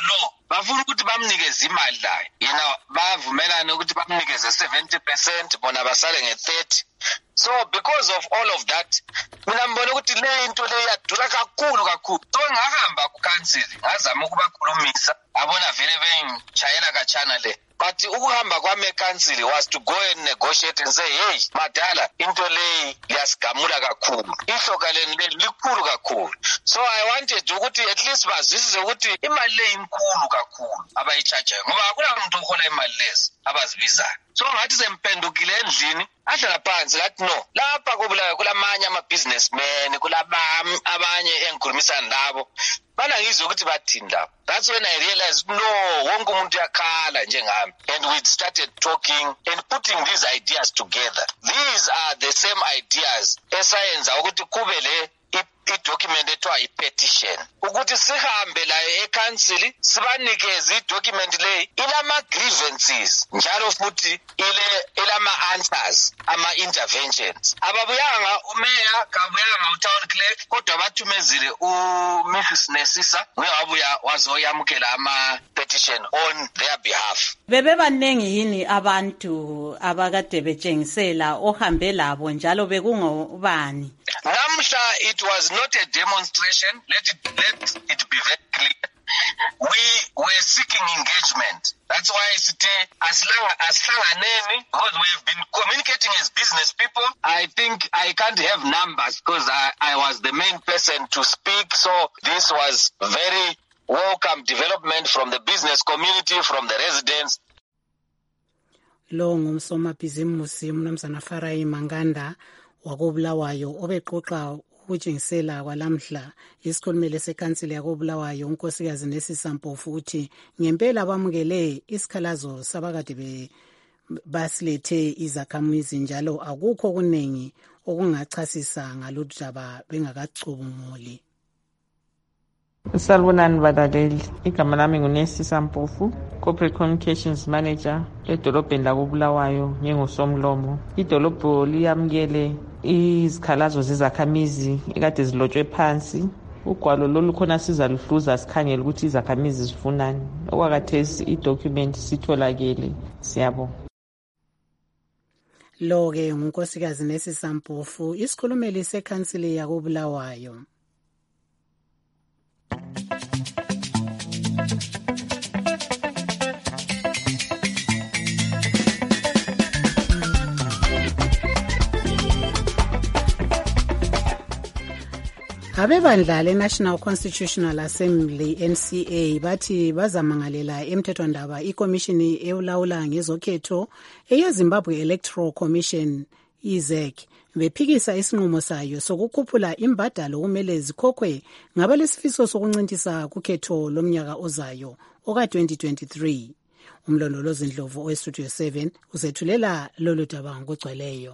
bafuna ukuthi bamnikeze imali layo yena bavumelana ukuthi bamnikeze 70% bona basale nge-30. So because of all of that mina mbona ukuthi le into le yadura kakhulu. So ngahamba ku-council ngazama ukubakhulumisa abona vele bengitshayela katshana le. But ukuhamba kwami e-council was to go and negotiate and say, hey, madala, into le liyasigamula kakhulu. Ihloka leni likhulu kakhulu. So I wanted ukuthi at least bazwisise ukuthi imali le inkulu kakhulu abayichajayo. Ngoba akulamuntu uhola imali lezi abazibizayo. So ngathi sempendukile endlini ahlala phansi ngathi no, lapha kobulayo kulamanye ama-businessmen, kulabanye engikhulumisana labo. Bana ngizwe ukuthi bathini lapho. That's when I realized no, wonke umuntu yakhala njengami. And we started talking and putting these ideas together. These are the same ideas esayenza ukuthi kube le i-document ethiwa i-petition ukuthi sihambe layo e-council sibanikeze i-document le ilama-grievances njalo futhi ilama-answers ama-interventions. Ababuyanga umeya kabuyanga u-town clerk kodwa bathumezile uMrs Nesisa nguye wabuya wazoyamukela ama-petition on their behalf. Bebebaningi yini abantu abakade betshengisela ohambe labo njalo bekungobani? Namhla it was not a demonstration. Let it be very clear. We were seeking engagement. That's why asihlanganeni, because we have been communicating as business people. I think I can't have numbers because I was the main person to speak. So this was very welcome development from the business community, from the residents. Lo ngumsomabhizimusi uMnumzana Farai Manganda wakobulawayo obeqoqa ukutshengisela kwalamhla isikhulumele sekhansili yakobulawayo unkosikazi Nesisa Mpofu uthi ngempela bamukele isikhalazo sabakade basilethe izakhamizi njalo akukho kuningi okungachasisa ngaludaba bengakacubunguli. Salbonani badaleli, igama lami nguNesisa Mpofu, Corporate Communications Manager edolobheni lakobulawayo ngengosomlomo. Idolobho liyamukele izikhalazo zezakhamizi ekade zilotshwe phansi. Ugwalo lolu khona sizaluhluza sikhangele ukuthi izakhamizi zifunani. Okwakhathesi idocument sitholakele. Siyabonga. Lo-ke ngunkosikazi Nesisa Mpofu, isikhulumeli sekhansili yakobulawayo. Abebandla le-National Constitutional Assembly NCA bathi bazamangalela emthethwandaba ikomishini elawula ngezokhetho eyeZimbabwe Electoral Commission IZEC bephikisa isinqumo sayo sokukhuphula imbadalo kumele zikhokhwe ngabalesifiso sokuncintisa kukhetho lomnyaka ozayo oka-2023. Umlondolozi Ndlovu oweStudio 7 uzethulela lolu daba ngokugcweleyo.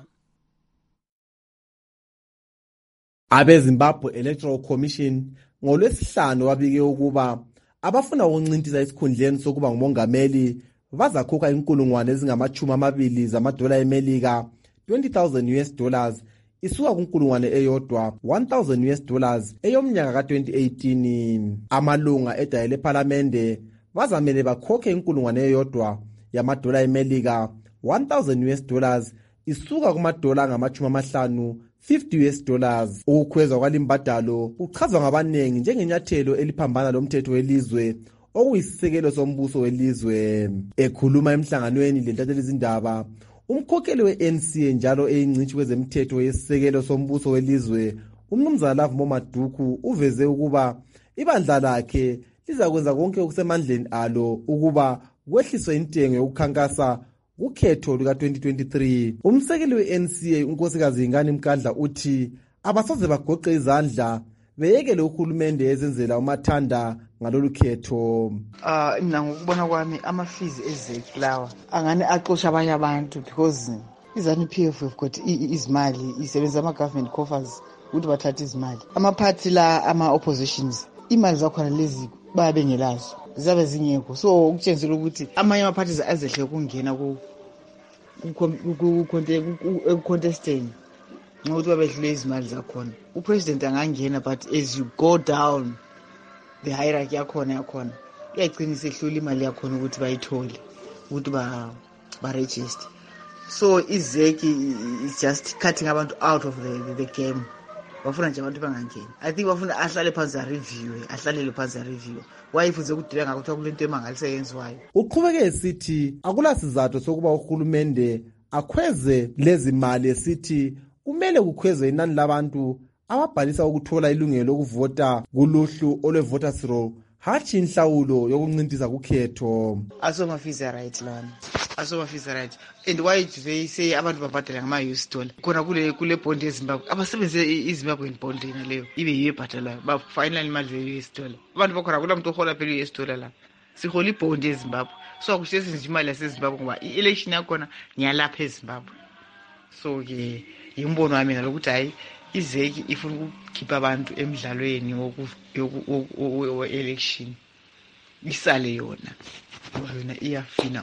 AbeZimbabwe Electoral Commission ngolwesihlanu wabike ukuba abafuna ukuncintisa isikhundleni sokuba ngumongameli bazakhokha inkulungwane ezingama-20 zamadola eMelika, $20,000 isuka kunkulungwane eyodwa, $1,000 eyomnyaka ka-2018. Amalunga edaya lephalamende bazamele bakhokhe inkulungwane eyodwa yamadola eMelika, $1,000 isuka kumadola angama-50, $50. Ukukhwezwa kwalimbadalo kuchazwa ngabanengi njengenyathelo eliphambana lomthetho welizwe okuyisisekelo sombuso welizwe. Ekhuluma emhlanganweni lentathelizindaba, umkhokheli we-NCA njalo eyingcitshi kwezemthetho yesisekelo sombuso welizwe uMnumzana Love Momaduku uveze ukuba ibandla lakhe lizakwenza konke okusemandleni alo ukuba kwehliswe intengo yokukhankasa kukhetho luka-2023. Umsekeli we-NCA unkosikazi Ingani Mkandla uthi abasoze bagoqe izandla beyekele uhulumende ezenzela umathanda ngalolu khetho. Mina ngokubona kwami ama-fees ezeki lawa angani axosha abanye abantu because izanu-PF we've got izimali isebenza ama-government coffers ukuthi bathathe izimali. Amaphathi la ama-oppositions imali zakhona lezi bayabengelazo zabe zingekho, so ukutshengisela ukuthi amanye ama-parties azehle ukungena ku-contesting ngokuthi babedlule izimali zakhona. Upresident angangena, but as you go down the hierarchy yakhona iyayiqinisa ehlula imali yakhona ukuthi bayithole ukuthi ba-register. So izeki is just cutting abantu out of the game. Bafuna nje abantu bangangeni. I think bafuna ahlale phansi ahlalele phansi review. Wayifuze ukudibeka ngakho kulento emangalise yenziwayo. Uqhubeke esithi akulasizathu sokuba uhulumende akhweze lezi mali esithi kumele kukhwezwe inani labantu ababhalisa ukuthola ilungelo lokuvota kuluhlu olwe-voters roll hatshi inhlawulo yokuncintisa kukhetho. Asomafisa right lana. Asomafisa right. And why do they say abantu babhadala ngama-US dollar? Khona kule bond yeZimbabwe. Abasebenzise iZimbabwean bond yena leyo. Ibe yiyo ebhadalayo. Ba-final imali ze-US dollar. Abantu bakhona kula muntu ohola phela i-US dollar la. Sihola ibond yeZimbabwe. So akushese nje imali yaseZimbabwe ngoba i-election yakhona ngiyalapha eZimbabwe. So-ke yimbono wami ngalokuthi hayi izeki ifuna ukukhipha abantu emidlalweni we-election isale yona ngoba yona iyafina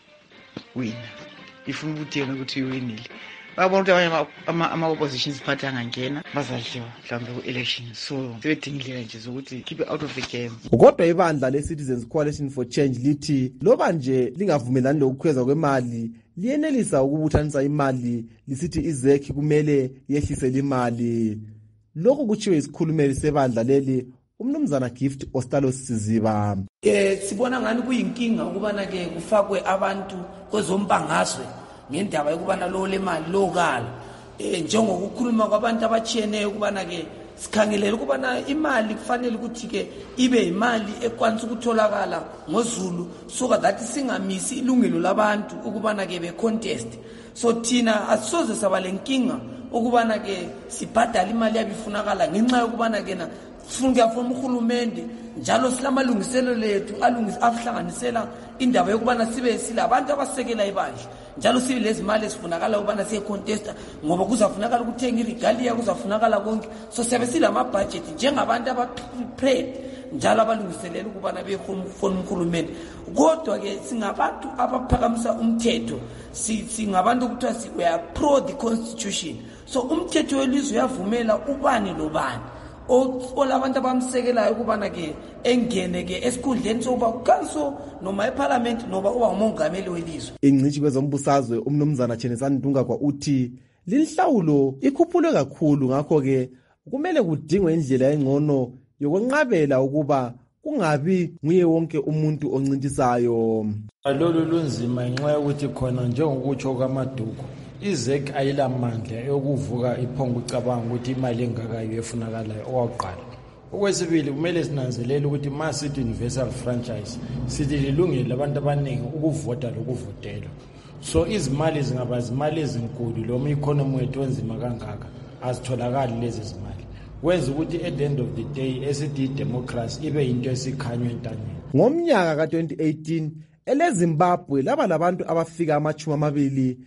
ukuwina ifuna ukuthi yona ukuthi iwinile. Babona ukuthi abanye ama-opposition siphatha angangena bazadliwa mhlawumbe ku-election, so sebedinga indlela nje zokuthi keep it out of the game. Kodwa ibandla le-Citizens Coalition for Change lithi loba nje lingavumelani lokukhweza kwemali liyenelisa ukubuthanisa imali lisithi izeki kumele yehlise imali. Lokhu kutshiwo isikhulumeli sebandla leli umnumzana Gift Ostalos Siziba. Sibona ngani kuyinkinga ukubana ke kufakwe abantu kwezombangazwe ngendaba yokubana lo lemali lokala njengokukhuluma kwabantu abachiyeneyo ukubana ke sikhangelela ukubana imali kufanele ukuthi ke ibe imali ekwanisa ukutholakala ngozulu so that singamisi ilungelo labantu ukubana ke be contest. So thina asisoze sabalenkinga ukubana ke sibhadala imali yabifunakala ngenxa yokubana ke na sifuna uhulumende njalo silamalungiselo lethu ahlanganisela indaba yokubana sibe silabantu abasekela ibandla njalo sibe lezi mali esifunakala ukubana siye contesta ngoba kuzafunakala ukuthenga iregalia kuzafunakala konke. So siyabe silama budget njengabantu aba-prepared njalo abalungiselela ukubana befuna umhulumende. Kodwa ke singabantu abaphakamisa umthetho, singabantu ukuthi we are pro the constitution. So umthetho welizwe uyavumela ubani lobani olabantu abamsekelayo ukubana ke engene ke esikhundleni sokuba ukanso noma eParliament noba uba umongameli welizwe. Ingcitshi kwezombusazwe umnumzana Chenesani Ndungagwa uthi linhlawulo ikhuphulwe kakhulu ngakho ke kumele kudingwe indlela engcono yokwenqabela ukuba kungabi nguye wonke umuntu oncintisayo. Lolu lunzima ngenxa yokuthi khona njengokutsho kwaMaduku izeki ayilamandla yokuvuka iphongo ucabanga ukuthi imali engakayo efunakalayo okwaqala. Okwesibili kumele sinanzelele ukuthi masithi universal franchise sithi lilungile labantu abaningi ukuvota lokuvotela. So izimali zingaba izimali ezinkulu noma economy wethu enzima kangaka azitholakali lezi zimali. Kwenza ukuthi at the end of the day esithi democracy ibe into esikhanywa entanyeni. Ngomnyaka ka2018 eleZimbabwe laba labantu abafika ama-22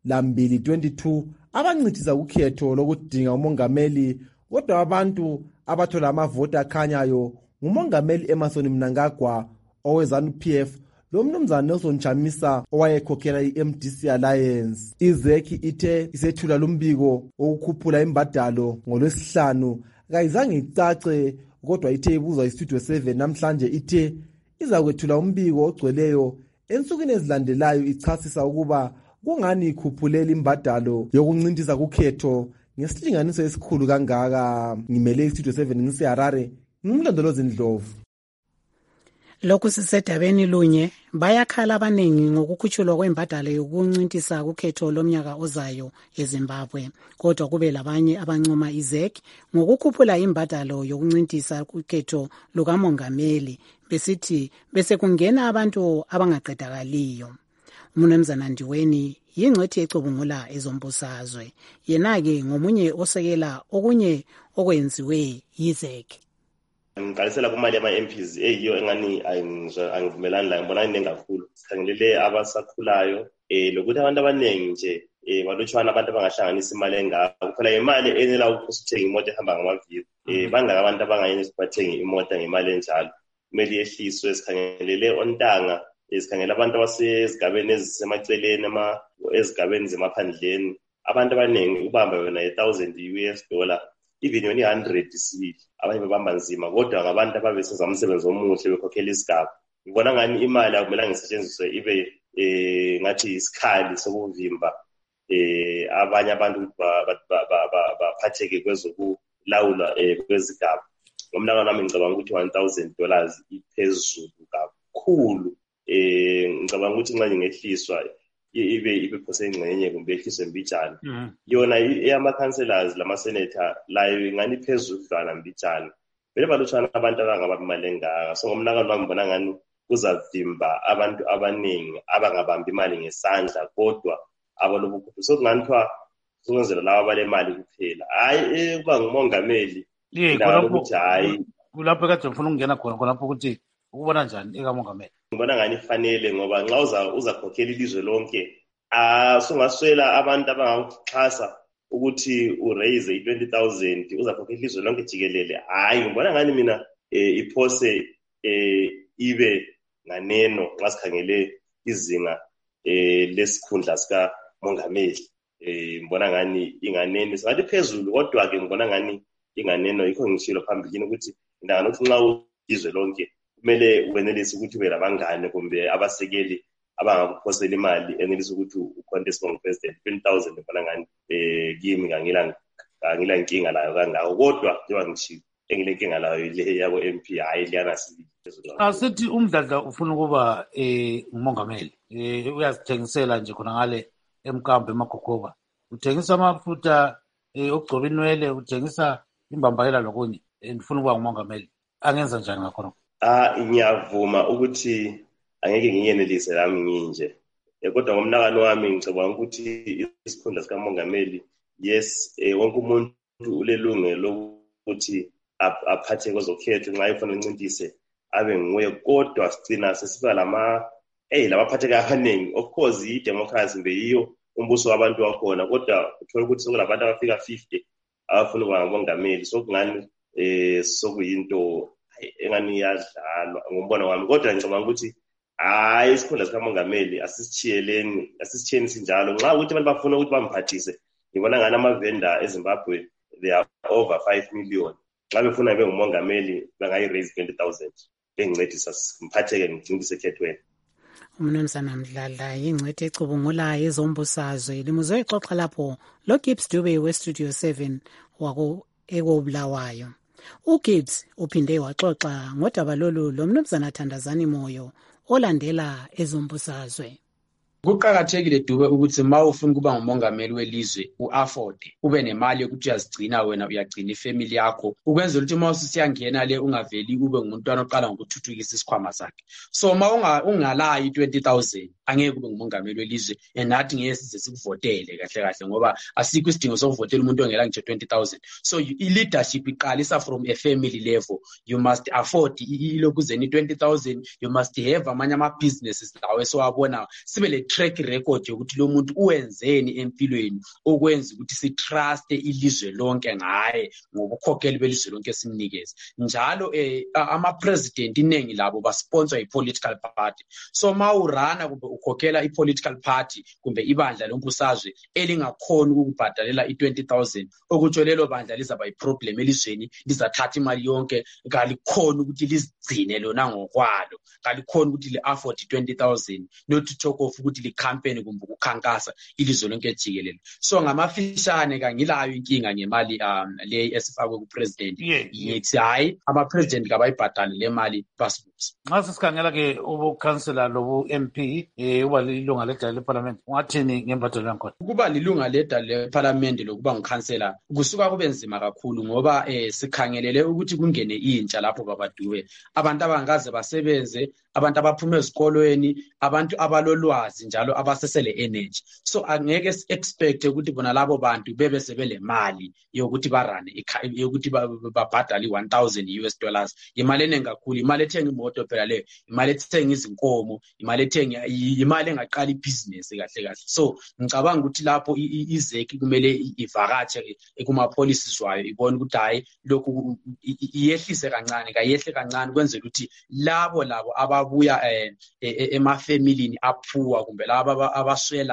abancithiza ukhetho lokudinga umongameli, kodwa abantu abathola amavoti akhanyayo ngumongameli Emmerson Mnangagwa owe-ZANU-PF lomnumzana Nelson Chamisa owayekhokhela i-MDC Alliance. Izeki ithe isethula lumbiko okukhuphula imbadalo ngoLwesihlanu kayizange icace, kodwa ithe ibuzwa iStudio 7 namhlanje ithe izakwethula umbiko ogcweleyo ensukwini ezilandelayo ichasisa ukuba kungani ikhuphulela imbadalo yokuncintisa kukhetho ngesilinganiso esikhulu kangaka. Ngimele iStudio 7 ngisiHarare, ngimlondolozi Ndlovu. Lokhu sisedabeni lunye bayakhala abaningi ngokukhutshulwa kwembadalo yokuncintisa kukhetho lomnyaka ozayo eZimbabwe, kodwa kube labanye abancoma izeki ngokukhuphula imbadalo yokuncintisa kukhetho lukamongameli besithi bese kungena abantu abangaqedakaliyo. Umnumzana Ndiweni yingcwethi ecubungula ezombusazwe, yena-ke ngomunye osekela okunye okwenziwe yizeki. Ngikalisela kumali yama-MPs eyiyo engani angivumelani layo, ngibona iningi kakhulu. Sikhangelele abasakhulayo lokuthi abantu abaningi nje balutshwana abantu abangahlanganisa imali engako. Kuphela imali enela ukuthenga imoto ehamba ngamavili. Bangaka abantu abangayenza bathenga imoto ngemali enjalo. Kumele yehliswe. Sikhangelele ontanga, sikhangela abantu abasezigabeni ezisemaceleni ezigabeni zemaphandleni. Abantu abaningi ubamba yona $1,000 even yona 100 sibili abanye babamba nzima, kodwa ngabantu ababesenza umsebenzi omuhle bekhokhela isigaba. ngibona ngani imali akumele ngisetshenziswe ibe ngathi isikhali sokuvimba abanye abantu baphatheke kwezokulawula kwezigaba. Ngomnakano wami ngicabanga ukuthi $1,000 iphezulu kakhulu. Ngicabanga ukuthi nxa ingehliswa ibe phose ingcenye kumbe ehliswe mbijana. Yona eyama-councillors lama-senator layo ingani phezulu dlwana mbijana. Vele balutshwana abantu abangaba imali engaka. So ngomnakano wami ngibona ngani kuzavimba abantu abaningi abangabambi imali ngesandla kodwa abalobukhulu. So kunganithiwa sokwenzela laba abalemali kuphela. Hayi kuba ngumongameli. Ukuthi hayi kulapho kade ngifuna ukungena khonapho ukuthi ukubona njani ekamongameli. Ngibona ngani fanele ngoba nxa uzakhokhela ilizwe lonke sungaswela abantu abangakuxhasa ukuthi uraise i-20,000 uzakhokhela ilizwe lonke jikelele. Hayi ngibona ngani mina iphose ibe nganeno nxa sikhangele izinga lesikhundla sikamongameli. Ngibona ngani inganeno singathi phezulu kodwa-ke ngibona ngani inganeno. Yikho ngishilo phambilini ukuthi nginokuthi nxa izwe lonke kumele wenelise ukuthi ube labangane kumbe abasekeli abangakuphosela imali enelise ukuthi ucontest for-president. 20,000 ngibona ngani kimi ngangila nkinga layo kangako kodwa njengoba ngishilo engile nkinga layo ile yabo MP hayi liyana sibili. Asithi umdladla ufuna ukuba umongameli uyazithengisela nje khona ngale eMkambo eMagogoba, uthengisa amafutha okugcoba inwele, uthengisa imbambayela lokunye, ndifuna ukuba ngumongameli, angenza njani ngakhona? Ngiyavuma ukuthi angeke ngiyenelise lami nginje, kodwa ngomnakano wami ngicabanga ukuthi isikhundla sikamongameli yes wonke umuntu ulelungelo lokuthi aphathe kwezokhetho nxa efuna uncintise abe nguye, kodwa sigcina sesiba labaphatheka abaningi. Of course i-democracy mbe yiyo umbuso wabantu wakhona, kodwa uthola ukuthi sokulabantu abafika 50 abafuna ukuba ngamongameli. So kungani sokuyinto engani iyadlalwa ngombono wami, kodwa ngicabanga ukuthi hayi isikhundla sikamongameli asisitshiyeni sinjalo. Nxa ukuthi abantu bafuna ukuthi bamphathise, ngibona ngani amavenda eZimbabwe they are over 5 million. Nxa befuna ube ngumongameli bangayi-raise 20,000 bengincedisa ngiphatheke ngicindise ekhethweni. Umnumzana Mdladla ingcwethi ecubungulayo ezombusazwe limuzwe ixoxa lapho loGibbs Dube westudio 7 wako ekobulawayo. uGibbs uphinde waxoxa ngodaba lolu lomnumzana Thandazani Moyo olandela ezombusazwe. Kuqakathekile Dube ukuthi ma ufuna ukuba ngumongameli welizwe u-afford ube nemali yokuthi uyazigcina wena, uyagcina ifamily yakho, ukwenzela ukuthi ma usiyangena le ungaveli ube ngumuntu oqala ngokuthuthukisa isikhwama sakhe. So ma ungalayi 20,000 angeke ube ngumongameli welizwe, nathi ngeke size sikuvotele kahle kahle ngoba asikho isidingo sokuvotela umuntu ongela nje 20,000. So i-leadership iqalisa from a family level. You must afford ilokuzeni 20,000. You must have amanye ama-businesses lawo esiwabona, sibe le track record yokuthi lo muntu uwenzeni empilweni okwenza ukuthi sitrust ilizwe lonke ngaye ngobukhokheli belizwe lonke simnikeze. Njalo ama-president iningi labo basponsor i-political party. So ma urana kumbe ukhokhela i-political party kumbe ibandla lombusazwe elingakhona ukubhadalela i-20,000, okutsho lelo bandla lizaba iproblem elizweni, lizathatha imali yonke, kalikhona ukuthi lizigcine lona ngokwalo, kalikhona ukuthi li-afford 20,000, not to talk of ukuthi li-campaign kumbe ukukhankasa ilizwe lonke jikelele. So ngamafishane kangilayo inkinga ngemali le esifakwe ku-president. Yithi hayi ama-president kabayibhadale le mali basibuthi. Nxa sisikhangela-ke ubukhansela lobu-MP uba lilunga ledala leparlament, ungathini ngembadalo yankhona? Ukuba lilunga ledala leparlament lokuba ngukhansela kusuka kube nzima kakhulu ngoba sikhangelele ukuthi kungene intsha lapho babadube, abantu abangaze basebenze, abantu abaphuma ezikolweni, abantu abalolwazi njalo abasesele energy. So angeke expect ukuthi bona labo bantu bebe sebele mali yokuthi barane yokuthi babhadale $1,000. Imali enengi kakhulu, imali ethenga imoto phela leyo, imali ethenga izinkomo, imali ethenga imali engaqala ibhizinesi kahle kahle. So ngicabanga ukuthi lapho izeki kumele ivakatshe kuma policies wayo ibone ukuthi hayi lokhu iyehlise kancane, kayehle kancane kwenzela ukuthi labo ababuya emafamilini aphuwa kumbe labo abaswelayo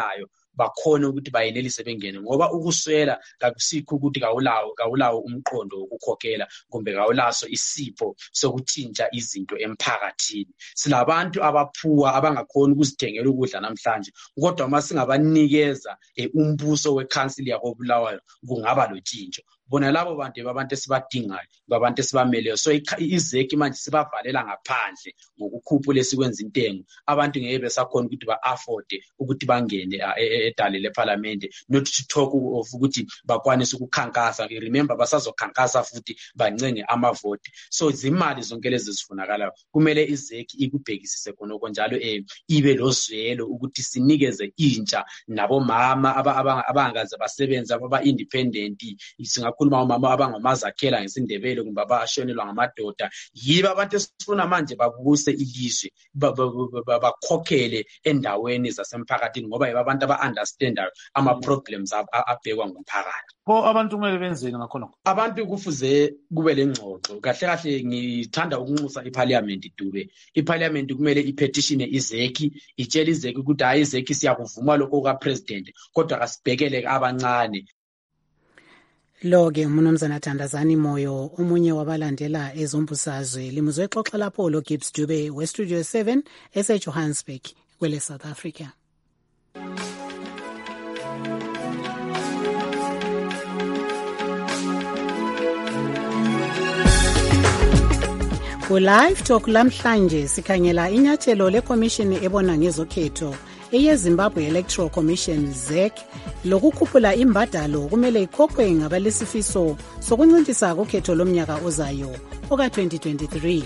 bakhona ukuthi bayenelise bengene, ngoba ukuswela kakusikho ukuthi kawulawo umqondo wokukhokhela kumbe kawulaso isipho sokutshintsha izinto emphakathini. Silabantu abaphuwa abangakhona ukuzithengela ukudla namhlanje, kodwa uma singabanikeza umbuso wekhansili yakoBulawayo kungaba lotshintsho. Bona labo bantu babantu esibadingayo, babantu esibameleyo. So izeki manje sibavalela ngaphandle ngokukhuphula esikwenza intengo. Abantu ngeke besakhona ukuthi ba-afford ukuthi bangene edale leParliament, not to talk of ukuthi bakwanise ukukhankasa. Remember basazokhankasa futhi bancenge amavoti. So zimali zonke lezi zifunakalayo kumele izeki ikubhekisise khonoko njalo ibe lozwelo ukuthi sinikeze intsha nabomama abangaze basebenza aba-independent. Singakhuluma omama abangamazakhela ngesindebele kumbe abashonelwa ngamadoda. Yibo abantu esifuna manje babuse ilizwe, bakhokhele endaweni zasemphakathini ngoba yibo abantu aba-understandayo ama-problems abhekwa ngumphakathi. Pho abantu kumele benzeni ngakhona? Abantu kufuze kube lengxoxo. Kahle kahle ngithanda ukunxusa iParliament Dube. iParliament kumele ipetitione izeki, itshela izeki ukuthi hayi izeki siyakuvuma lokho kaPresident kodwa asibhekele abancane. Lo-ke uMnumzana Thandazani Moyo, omunye wabalandela ezombusazwe, limuzwe xoxa lapho lo Gibbs Dube weStudio 7 eseJohannesburg kwele South Africa. Ku-Live Talk lamhlanje sikhangela inyathelo lekomishini ebona ngezokhetho eyeZimbabwe Electoral Commission ZEC lokukhuphula imbadalo kumele ikhokhwe ngabalesifiso sokunciphisa kokhetho lomnyaka ozayo oka-2023.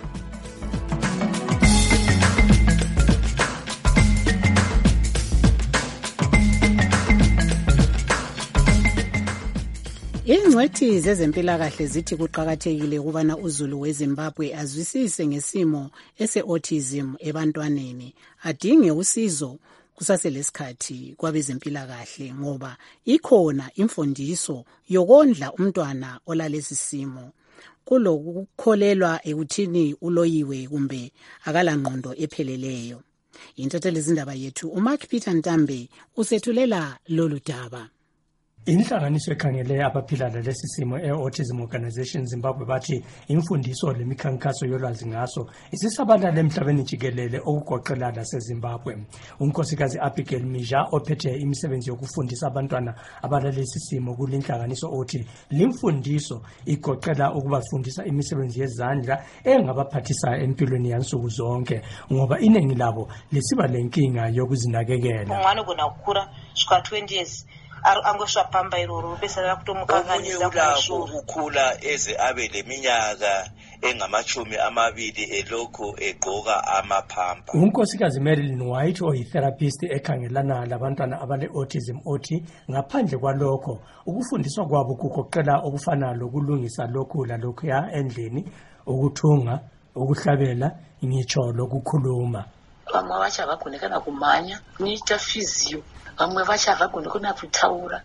Ingcwethi zezempilakahle zithi kuqakathekile ukubana uzulu weZimbabwe azwisise ngesimo ese-autism ebantwaneni, adinge usizo kusaselesikhathi kwabezempilakahle ngoba ikhona imfundiso yokondla umntwana olalesi simo. Kulokukholelwa ekuthini uloyiwe kumbe akalangqondo epheleleyo. Intatheli zindaba yethu uMark Peter Ntambe usethulela lolu daba. Inhlanganiso ekhangele abaphila lalesi simo e-Autism Organization Zimbabwe bathi imfundiso lemikhankaso yolwazi ngaso isisabalala emhlabeni jikelele okugoqela laseZimbabwe. Unkosikazi Abigail Mija ophethe imisebenzi yokufundisa abantwana abalalesi simo kulinhlanganiso othi limfundiso igoqela ukubafundisa imisebenzi yezandla engabaphathisa empilweni yansuku zonke ngoba iningi labo lisiba lenkinga yokuzinakekela. Mwana kuna kukura shuka 20 years angoswapamba iroro besala kutomukanganisa ukukhula eze abe leminyaka engamachumi amabili elokhu egqoka amaphampa. Unkosikazi Marilyn White oyitherapist ekhangelana labantwana abale-autism othi ngaphandle kwalokho ukufundiswa kwabo kugoqela okufana lokulungisa lokhu lalokhuya endlini, ukuthunga, ukuhlabela, ngitsho lokukhuluma. Vamwe vachavagondekana kumhanya niita fiziyo, vamwe vachavagondekana kutaura.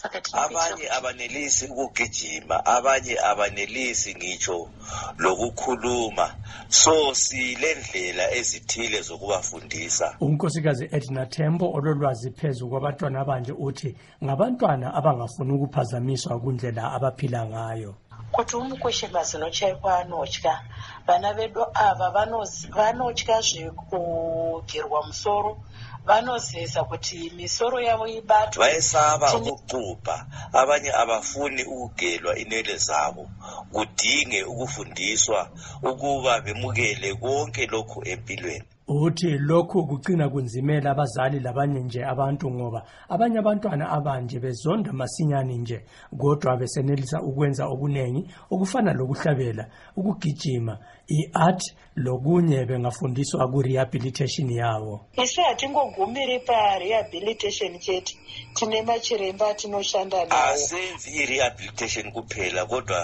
Abanye abanelisi ukugijima, abanye abanelisi ngitsho lokukhuluma. So silendlela ezithile zokubafundisa. Unkosikazi Edna Tembo ololwazi phezu kwabantwana abanje uthi ngabantwana abangafuni ukuphazamiswa kundlela abaphila ngayo. Kuti umukweshe mazinochaikwa anotya vana vedu ava vanotya zvekugerwa musoro, vanozeza kuti misoro yavo ibatwe. Vayesaba ukuqupha, abanye abafuni ukugelwa inwele zabo. Kudinge ukufundiswa ukuba bemukele konke lokhu empilweni. Uthi lokhu kuqina kunzimela abazali labanye nje abantu ngoba abanye abantwana abanje bezonda masinyane nje kodwa besenelisa ukwenza okunengi okufana lokuhlabela, ukugijima, i-art lokunye bengafundiswa ku-rehabilitation yawo. Isi hatingogumiri pa-rehabilitation chete, tine machiremba tinoshanda nawo. Asenzi i-rehabilitation kuphela kodwa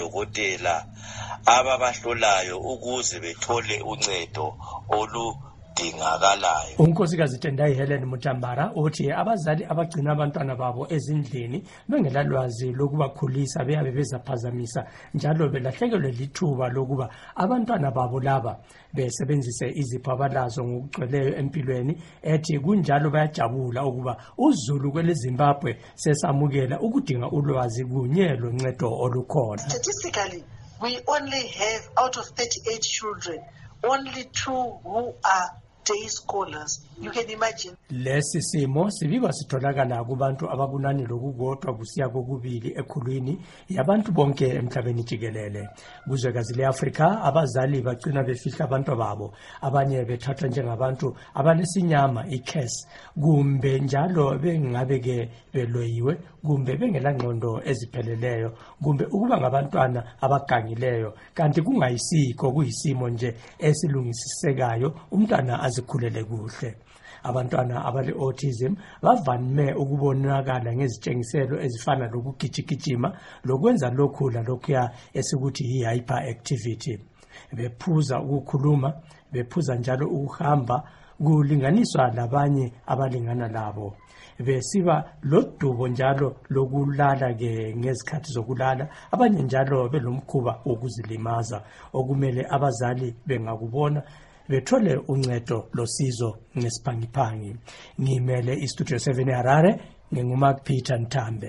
silabodokotela ababahlolayo ukuze bethole uncedo elidingakalayo. Unkosikazi Tendai Helen Mutambara uthi abazali abagcina abantwana babo ezindlini bengelalwazi lokubakhulisa beyabe bezaphazamisa njalo belahlekelwe lithuba lokuba abantwana babo laba besebenzise izipho abalazo ngokugcweleyo empilweni. Ethi kunjalo bayajabula ukuba uZulu kweleZimbabwe sesamukela ukudinga ulwazi kunye loncedo olukhona. Statistically, we only have out of 38 children, only 2 who are day scholars. You can imagine. Lesi simo sibikwa sitholakala kubantu abakunani lokukodwa kusiya kokubili ekhulwini yabantu bonke emhlabeni jikelele. Kuzwekazi leAfrika abazali bagcina befihla abantu babo, abanye bethathwa njengabantu abanesinyama iCAS, kumbe njalo bengabeke beloyiwe, kumbe bengelangqondo ezipheleleyo, kumbe ukuba ngabantwana abagangileyo, kanti kungayisiko kuyisimo nje esilungisisekayo umntwana azikhulele kuhle. Abantwana abale-autism bavame ukubonakala ngezitshengiselo ezifana lokugijigijima lokwenza lokhu lalokhuya esikuthi yi-hyperactivity. Bephuza ukukhuluma, bephuza njalo ukuhamba, kulinganiswa labanye abalingana labo. Besiba lodubo njalo lokulala ngezikhathi zokulala, abanye njalo belomkhuba wokuzilimaza okumele abazali bengakubona bethole uncedo losizo ngesiphangi. Ngimele iStudio 7 eHarare, nginguMark Peter Ntambe.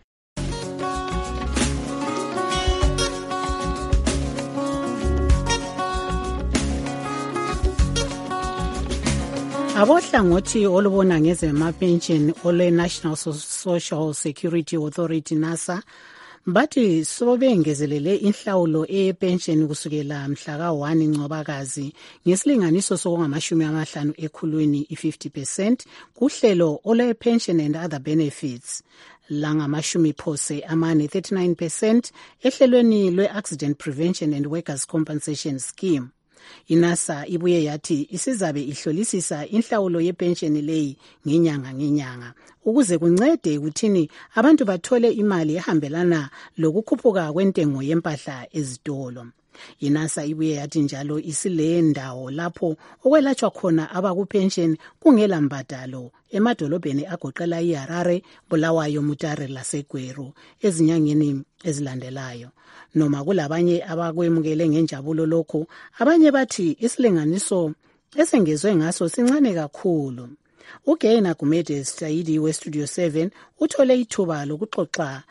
Abohlangothi olubona ngezemapension ole-National Social Security Authority NASA bathi sobengezelele inhlawulo epension kusukela mhla ka-1 Ncwabakazi ngesilinganiso sokungamashumi 50 ekhulwini i-50% kuhlelo ole-pension and other benefits langamashumi phose 39% ehlelweni lwe-Accident Prevention and Workers' Compensation Scheme. INASA ibuye yathi isizabe ihlolisisa inhlawulo yepension leyi ngenyanga ukuze kuncede ukuthini abantu bathole imali ehambelana lokukhuphuka kwentengo yempahla ezitolo. INASA ibuye yathi njalo isile ndawo lapho okwelatshwa khona abakupension kungela mbadalo emadolobheni agoqela iHarare, Bulawayo, Mutare laseGweru ezinyangeni ezilandelayo. Noma kulabanye abakwemukele ngenjabulo lokho, abanye bathi isilinganiso esengezwe ngaso sincane kakhulu. UGaina Gumede Saidi weStudio 7 uthole ithuba lokuxoxa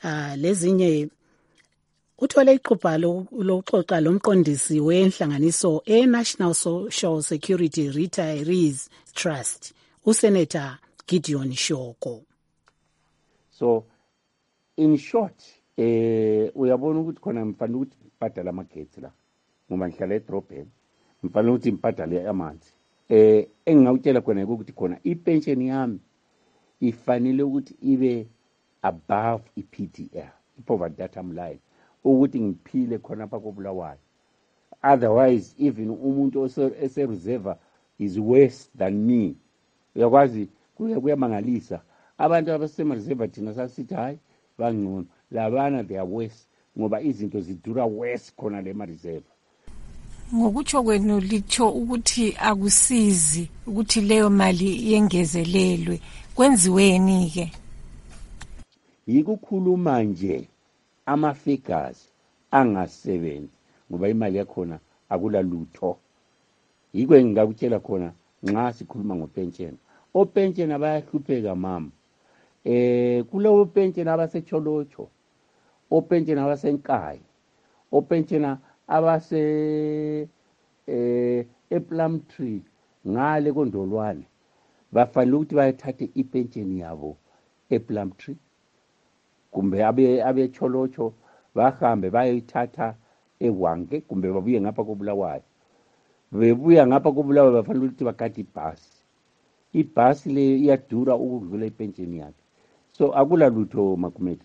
lokuxoxa lomqondisi wenhlanganiso eNational Social Security Retirees Trust, uSenator Gideon Shoko. So in short, uyabona ukuthi khona mfanele ukuthi ngibhadale amagetsi la ngoba ngihlala edrobheni, mfanele ukuthi ngibhadale amanzi. Engingawutshela khona ukuthi khona ipension yami ifanele ukuthi ibe above iPDL, i-poverty datum line, ukuthi ngiphile khona apha koBulawayo. Otherwise even umuntu ese-reserve is worse than me. Uyakwazi kuyamangalisa abantu abasema-reserve thina sasithi hayi bangcono, labana they are worse ngoba izinto zidura worse khona lema-reserve. Ngokutsho kwenu litsho ukuthi akusizi ukuthi leyo mali yengezelelwe, kwenziweni ke? Yikukhuluma nje ama-figures angasebenzi ngoba imali yakhona akula lutho. Yiko engingakutshela khona nxa sikhuluma ngopension. Opension abayahlupheka mama. Kulewo pension abasecholocho, opension abasenkayi, opension abase ePlumtree ngale koNdolwane, bafanele ukuthi bayithathe ipension yabo ePlumtree, kumbe abecholocho bahambe bayithatha eWange, kumbe babuye ngapha koBulawayo. Bebuya ngapha koBulawayo bafanele ukuthi bagade ibhasi. Ibhasi le iyadura ukudlula ipension yakhe. So akula lutho Makumeti.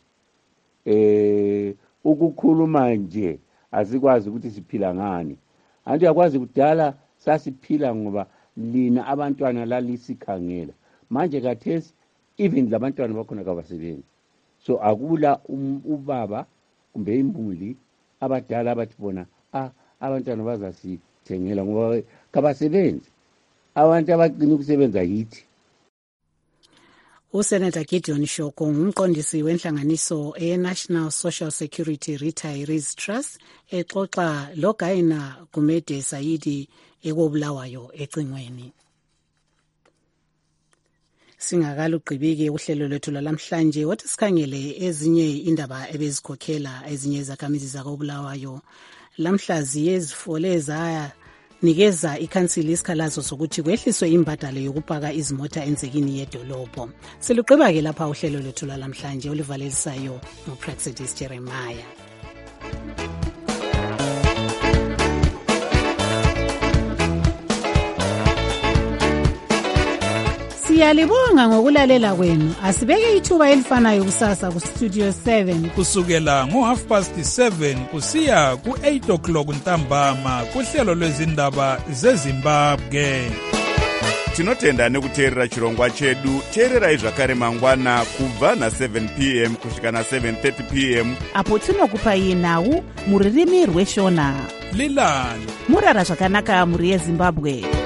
Ukukhuluma nje asikwazi ukuthi siphila ngani. Anti yakwazi kudala sasiphila ngoba lina abantwana lalisikhangela. Manje kathesi even labantwana bakhona kabasebenzi. So akula ubaba kumbe imbuli abadala abathi bona abantwana bazasithengela ngoba kabasebenzi. abantu abaqina ukusebenza yithi. uSenator Gideon Shoko ngumqondisi wenhlanganiso e-National Social Security Retirees Trust exoxa loGaina Gumede Sayidi ekobulawayo ecingweni. Singakalugqibiki uhlelo lwethu lwalamhlanje wathi sikhangele ezinye indaba ebezikhokhela ezinye izakhamizi zakobulawayo lamhlazi ezifoleza nikeza ikhansili isikhalazo sokuthi kwehliswe imbadalo yokupaka izimota enzekini yedolobho. Siluqhiba-ke lapha uhlelo lwethu lwalamhlanje olivalelisayo nguPraxidis Jeremiah. Siyalibonga ngokulalela kwenu. Asibeke ithuba elifanayo kusasa ku Studio 7 kusukela ngo7:30 kusiya ku8 o'clock ntambama kuhlelo lwezindaba zeZimbabwe. Tinotenda nekuteerera chirongwa chedu. Teererai zvakare mangwana kubva na7 p.m. kusvika na7:30 p.m. apo tinokupai nhau muririmi rweshona. Lilani murara zvakanaka muri yeZimbabwe.